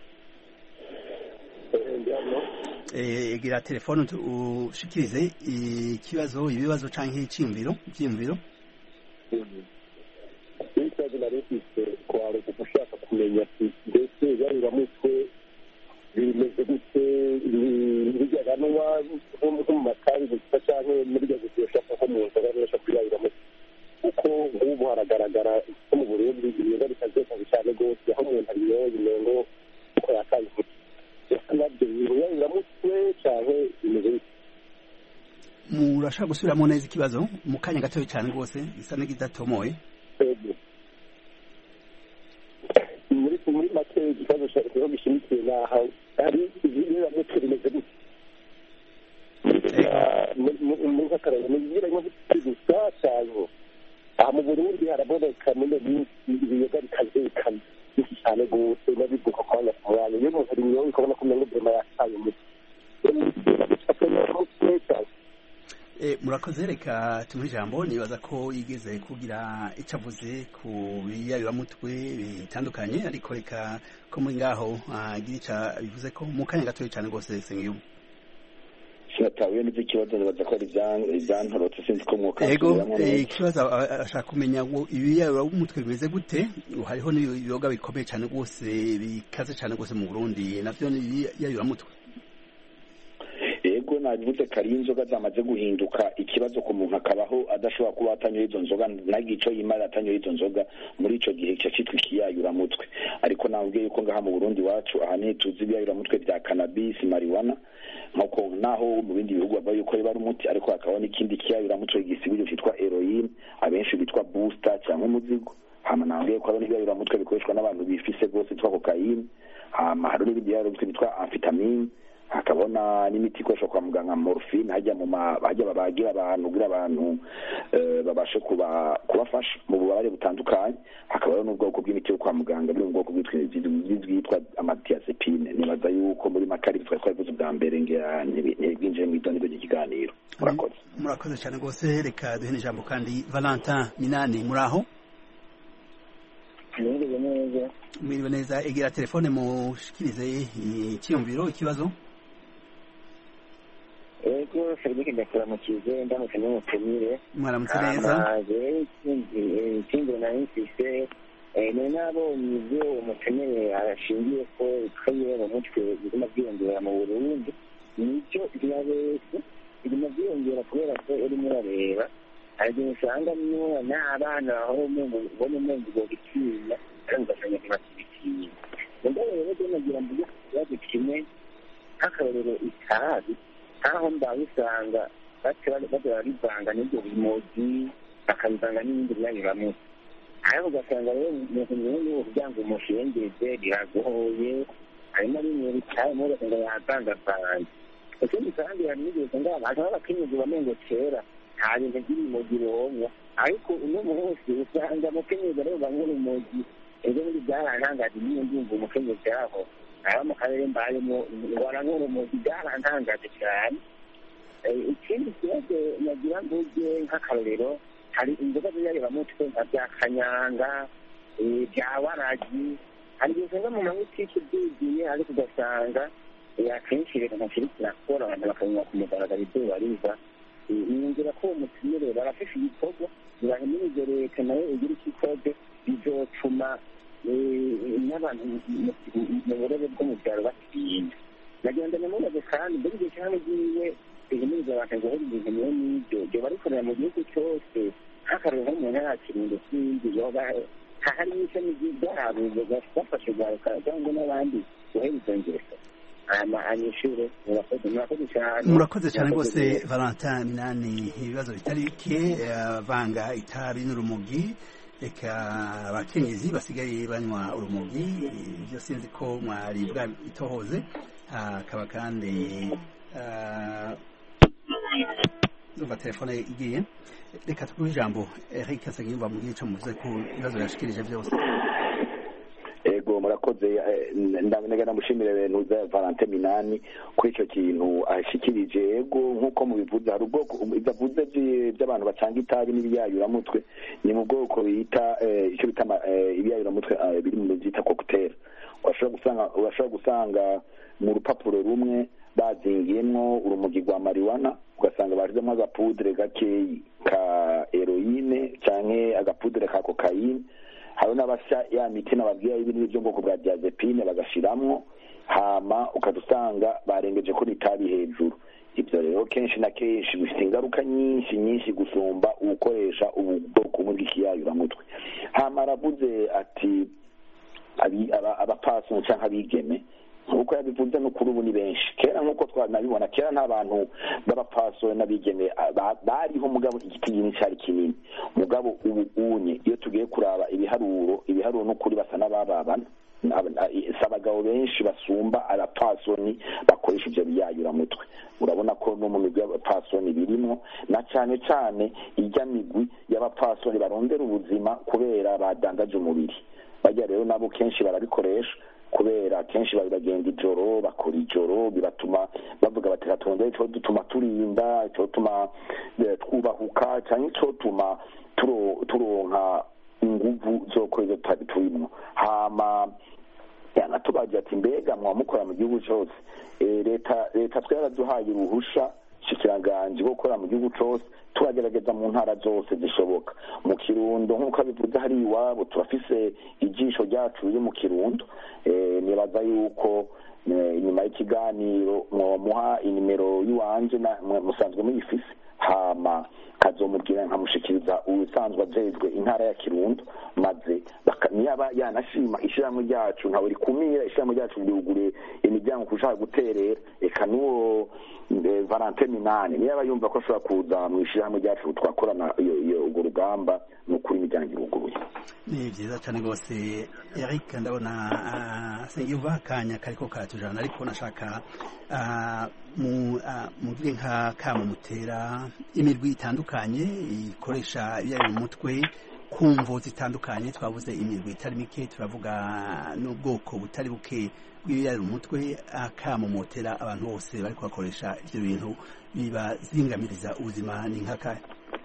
egira telefone ushikirize ikibazo ibibazo canke iciyumviro icyiyumviro. Ikibazo narifise kwaro gushaka kumenya mbese yayura mutwe bimeze gute bijyaganwa mu makanzu cyangwa muri byo gutesha ko mu nzira n'esha kuyayura mutwe uko ubu haragaragara ko mu Burundi ibintu bitazeho cyane gose aho umuntu ariyo imengo ko yakanze nabyo yayura mutwe cyangwa bimeze murashaka gusubiramo neza ikibazo mu kanya gatoya cyane rwose isa n'igidatomoye. muri muri make ikibazo cyo gishimikiye naho hari ibintu bamwe bimeze gute mu mu karere mu gihe gusa cyane aha mu burundi haraboneka muri minsi ibiyoga bikaze bikana byinshi cyane rwose n'abivuga ko abana ku bantu iyo umuntu ari imyonga ukabona ko umenga ubuzima yataye umutwe murakoze reka tumuhe ijambo nibaza ko yigeze kugira icyo avuze ku biyayuramutwe bitandukanye ariko reka ko muri ngaho agira icyo bivuze ko mu kanya gatoya cyane rwose sengiyumva sinatahuye n'ibyo kibazo nibaza ko ari ibyantorotse sinzi ko mwuka yego ikibazo ashaka kumenya ibiyayuramutwe bimeze gute hariho n'ibiyoga bikomeye cyane rwose bikaze cyane rwose mu Burundi navyo ni ibiyayuramutwe ego navuze kari inzoga zamaze guhinduka ikibazo ku muntu akabaho adashobora kuba atanyoye izo nzoga nagico yimara atanyoye izo nzoga muri ico gihe cyo citwa ikiyayuramutwe ariko nabwiye yuko ngaha mu Burundi wacu ahane tuzi ibiyayuramutwe vya cannabis marijuana nk'uko naho mu bindi bihugu bava yuko biba ari umuti ariko hakaba n'ikindi kiyayuramutwe gisibije cyitwa heroin abenshi bitwa booster cyangwa umuzigo hama nabwiye ko ari ibiyayuramutwe bikoreshwa n'abantu bifise bose twa cocaine hama hari n'ibindi biyayuramutwe bitwa amphetamine hakabona n'imiti ikoreshwa kwa muganga morphine hajya mu hajya babagira abantu kugira abantu babashe kuba kubafasha mu bubabare butandukanye hakaba n'ubwoko bw'imiti yo kwa muganga buri mu bwoko bwitwa amadiazepine nibaza yuko muri makari twari twavuze bwa mbere ngira ntibwinjire mu idoniro ry'ikiganiro murakoze murakoze cyane rwose reka duhe ijambo kandi Valentin Minani muraho mwiriwe neza egera telefone mushikirize icyiyumviro ikibazo ego serivisi ndakuramukize ndamutse n'umutumire mwaramutse neza ikindi nari mfise ni nabonye ibyo umutumire ashingiye ko ikaye mu mutwe biguma byiyongera mu Burundi nicyo birabese biguma byiyongera kubera ko urimo urareba hari igihe usanga n'abana aho ubona umengo ubwo bitinya kandi ugasanga ntibakibitinya mugabo rero byo nagira mvuge ku kibazo kimwe nk'akarorero itabi aho mbaye usanga baza barivanga n'ibyo bimogi bakabivanga n'ibindi byanyuramutse ariko ugasanga rero umuntu nyine kugira ngo umushengeze biragoye harimo bimwe bitayemo ugasanga yavangavanze ikindi kandi hari n'igihe usanga abantu b'abakenyezi bamengo kera nta bintu by'ibimogi bironka ariko uno munsi usanga umukenyezi rero banywa urumogi ejo bundi byarantangaje niyo ndumva umukenyezi aho aba mu karere mbayemo waranywa urumogi byarantangaje cyane ikindi kibazo nagira mvuge nk'akarorero hari inzoga z'ibiyayuramutwe nka bya kanyanga bya waragi hari igihe usanga mu mabutiki byuzuye ariko ugasanga akenshi leta ntakiri kirakora abantu bakanywa ku mugaragaro izuba riva niyongera ko uwo mutumire barafashe ibikorwa birahimirize leta nayo igira icyo ikoze bizotuma n'abantu mu burere bwo mu byaro batinya nagenda namubaze kandi mbere igihe cyane giwe bihimiriza abantu guhora ibintu niyo n'ibyo byo barikorera mu gihugu cyose nk'akarero nko mu ntara ya Kirundo n'ibindi yoba hari n'ishami ryabo bafashe rwaruka cyangwa n'abandi guhera izo ngeso murakoze cyane rwose Valentin Minani ibibazo bitari bike vanga itabi n'urumogi reka abakenyezi basigaye banywa urumogi ibyo sinzi ko mwari bwa itohoze hakaba kandi numva telefone igiye reka tukuhe ijambo Eric Nsengiyumva mugire icyo muvuze ku bibazo yashikirije byose ego murakoze ndamenega namushimire ibintu za Valentin Minani kuri icyo kintu ashikirije ego nk'uko mubivuze hari ubwoko bivuze by'abantu bacanga itabi n'ibiyayuramutwe ni mu bwoko bita icyo bita ibiyayuramutwe biri mu byita cocktail urashobora gusanga urashobora gusanga mu rupapuro rumwe bazingiyemo urumogi rwa marijuana ugasanga bashizemo agapudre gakeyi ka heroine canke agapudre ka cocaine hari n'abasha ya miti nababwiye ibintu byo bwoko bwa diazepine bagashiramwo hama ukadusanga barengeje kuri itabi hejuru ibyo rero kenshi na kenshi bifite ingaruka nyinshi nyinshi gusumba ukoresha ubu bwoko bw'ikiyayuramutwe hama aravuze ati abapaso cyangwa abigeme nk'uko yabivuze no kuri ubu ni benshi kera nk'uko twanabibona kera nta bantu b'abapaso n'abigeme bariho mugabo igiti gini cyari kinini mugabo ubu unye iyo tugiye kuraba ibiharuro ibiharuro n'ukuri basa n'abababana si abagabo benshi basumba abapfasoni bakoresha ivyo biyayuramutwe. Urabona ko no mu migwi y'abapfasoni birimo, na cane cane irya migwi y'abapfasoni barondera ubuzima kubera badandaje umubiri. Bajya rero nabo kenshi barabikoresha kubera kenshi bagenda ijoro, bakora ijoro, bibatuma bavuga bati ratondeye ico dutuma turinda, ico tuma twubahuka, canke ico tuma turonka inguvu zo kweza turimwo. Hama yanatubaje ati mbega mwamukora mu gihugu cyose, leta leta twe yaraduhaye uruhusha shikiranganje bwo gukora mu gihugu cyose, turagerageza mu ntara zose zishoboka. Mu Kirundo nk'uko bivuze hari iwabo turafise ijisho ryacu yo mu Kirundo, nibaza yuko inyuma y'ikiganiro mwomuha inimero y'uwanje musanzwe muyifise, hama kazomubwira nkamushikiriza ubusanzwe ajejwe intara ya Kirundo, maze niyaba yanashima ishyirahamwe ryacu ntawe rikumira ishyirahamwe ryacu ryugure imiryango kushaka guterera, eka n'uwo Valentin Minani niyaba yumva ko ashobora kuza mu ishyirahamwe ryacu twakorana urwo rugamba n'ukuri imiryango iruguruye. Ni vyiza cyane rwose Eric, ndabona Nsengiyumva akanya kariko karatujana, ariko nashaka muvuge nka kama mutera imirwi itandukanye ikoresha ibyayo mu mutwe ku mvo zitandukanye. Twavuze imirwi itari mike, turavuga n'ubwoko butari buke bw'ibyayo mu mutwe. Akama mutera abantu bose bariko bakoresha ivyo bintu bibazingamiriza ubuzima ni nkakahe?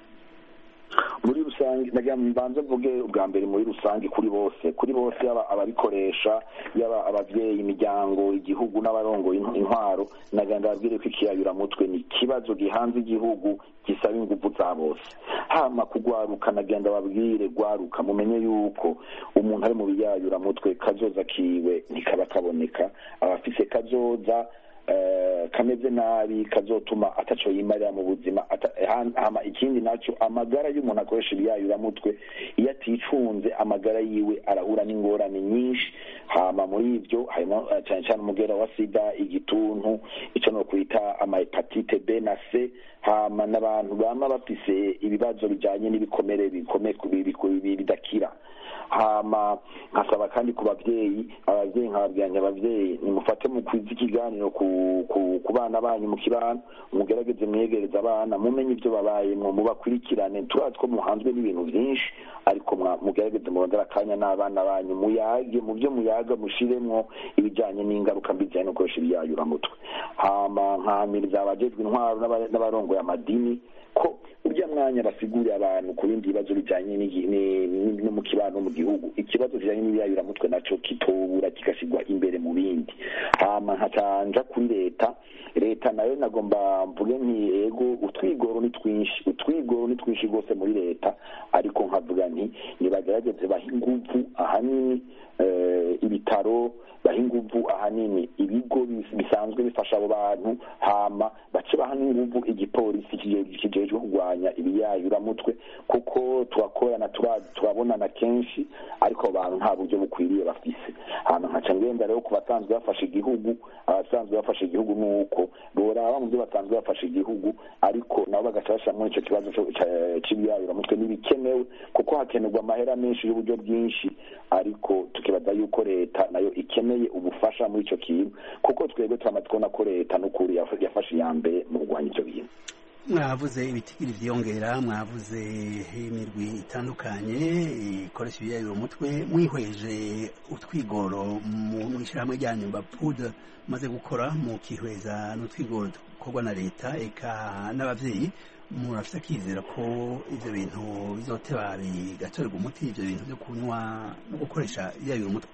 Muri rusange nagira mbanze mvuge ubwa mbere muri rusange kuri bose kuri bose yaba ababikoresha, yaba abavyeyi, imiryango, igihugu n'abarongo intwaro, naganda babwire ko ikiyayuramutwe ni kibazo gihanze igihugu gisaba ingufu za bose. Hama kugwaruka nagenda babwire gwaruka mumenye yuko umuntu ari mu biyayuramutwe kazoza kiwe ntikaba kaboneka, abafise kazoza Uh, kameze nabi kazotuma ataco yimarira mu buzima. Hama ikindi naco amagara y'umuntu akoresha ibiyayuramutwe iyo aticunze amagara yiwe arahura n'ingorane nyinshi. Hama muri ivyo harimo cyane cyane umugera wa sida, igituntu, ico no kwita ama hepatite B na C. Hama n'abantu bama bafise ibibazo bijanye n'ibikomere bikomeye bidakira. Hama nkasaba kandi ku bavyeyi abavyeyi nkababwiranya abavyeyi nimufate mu kwiza ikiganiro ku ku bana banyu mu kibano, mugerageze mwegereza abana mumenye ivyo babayemwo, mubakurikirane. Turazi ko muhanzwe n'ibintu vyinshi, ariko mugerageze murondera akanya n'abana banyu muyage mu vyo muyaga, mushiremwo ibijanye n'ingaruka mbi zijanye no gukoresha ibiyayuramutwe. Hama nkahamiriza abajejwe intwaro n'abarongoye amadini ko urya mwanya basigurira abantu ku bindi bibazo bijanye no mu kibano mu gihugu, ikibazo kijanye n'ibiyayuramutwe naco kitobura kigasigwa imbere mu bindi. Hama nkatanja kuri leta leta nayo nagomba mvuge nti ego utwigoro ni twinshi utwigoro ni twinshi gose muri leta, ariko nkavuga nti nibagerageze baha inguvu ahanini ibitaro, baha inguvu ahanini ibigo bisanzwe bifasha abo bantu, hama bace baha inguvu igipolisi kijejwe kurwanya ibiyayuramutwe, kuko turakorana turabonana kenshi, ariko abantu nta buryo bukwiriye bafise. Hama nkaca ngenda rero ku basanzwe bafasha igihugu, abasanzwe bafasha igihugu nuko boraba mu byo basanzwe bafasha igihugu, ariko nabo bagashasha muri ico kibazo c'ibiyayuramutwe n'ibikenewe, kuko hakenerwa amahera menshi y'uburyo bwinshi, ariko tukibaza yuko leta nayo ikeneye ubufasha muri ico kintu, kuko twebwe turamaze kubona ko leta n'ukuri yafashe iya mbere mu kurwanya ivyo bintu. Mwavuze ibitigiri vyongera, mwavuze imirwi itandukanye ikoresha ibiyayuramutwe, mwihweje utwigoro mu ishirahamwe ryanyu Bapud maze gukora mu kihweza n'utwigoro dukorwa na leta eka n'abavyeyi, murafise akizera ko ivyo bintu bizoteba bigatorerwa umuti, ivyo bintu vyo kunywa no gukoresha ibiyayuramutwe?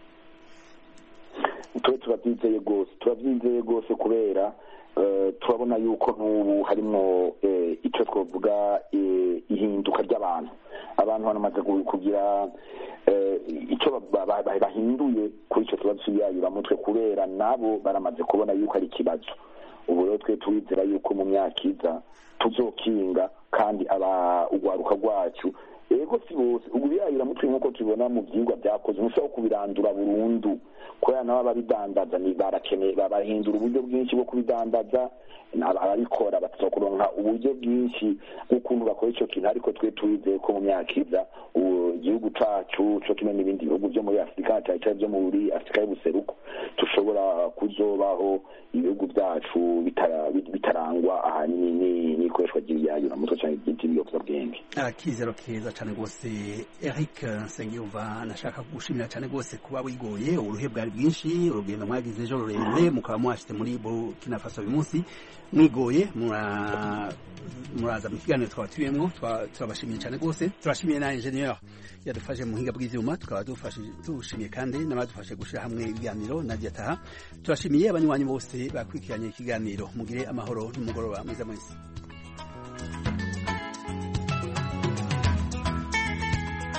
Twe turavyizeye rwose turavyizeye rwose kubera turabona yuko n'ubu harimo icyo twavuga ihinduka ry'abantu. Abantu banamaze kugira icyo bahinduye kuri icyo kibazo cy'ibiyayuramutwe, kubera nabo baramaze kubona yuko ari ikibazo. Ubu rero twe turizera yuko mu myaka iza tuzokinga, kandi aba urwaruka rwacu ego si bose ubu biyayuramutwe nk'uko tubibona mu byigwa byakoze ntushobora kubirandura burundu kubera nabo ababidandaza barakeneye babahindura uburyo bwinshi bwo kubidandaza ababikora bataza kuronka uburyo bwinshi bw'ukuntu bakora icyo kintu ariko twe twizeye ko mu myaka iza igihugu cacu co kimwe n'ibindi bihugu byo muri afurika cyane cyane byo muri afurika y'ubuseruko dushobora kuzobaho ibihugu byacu bitarangwa ahanini n'ikoreshwa ry'ibiyayuramutwe cyangwa ry'ibiyobyabwenge. akizero keza cyane rwose Eric Nsengiyumva nashaka gushimira cyane rwose kuba wigoye uruhe bwari bwinshi urugendo mwagize ejo rurerure mukaba mwashyize muri Burkina Faso uyu munsi mwigoye muraza mu kiganiro twaba turiyemwo turabashimiye cyane rwose turashimiye na engineer yadufashe mu buhinga bw'ivyuma tukaba dushimiye kandi n'abadufashe gushira hamwe ibiganiro Nadia Taha turashimiye abanywanyi bose bakurikiranye ikiganiro mugire amahoro n'umugoroba mwiza mwese.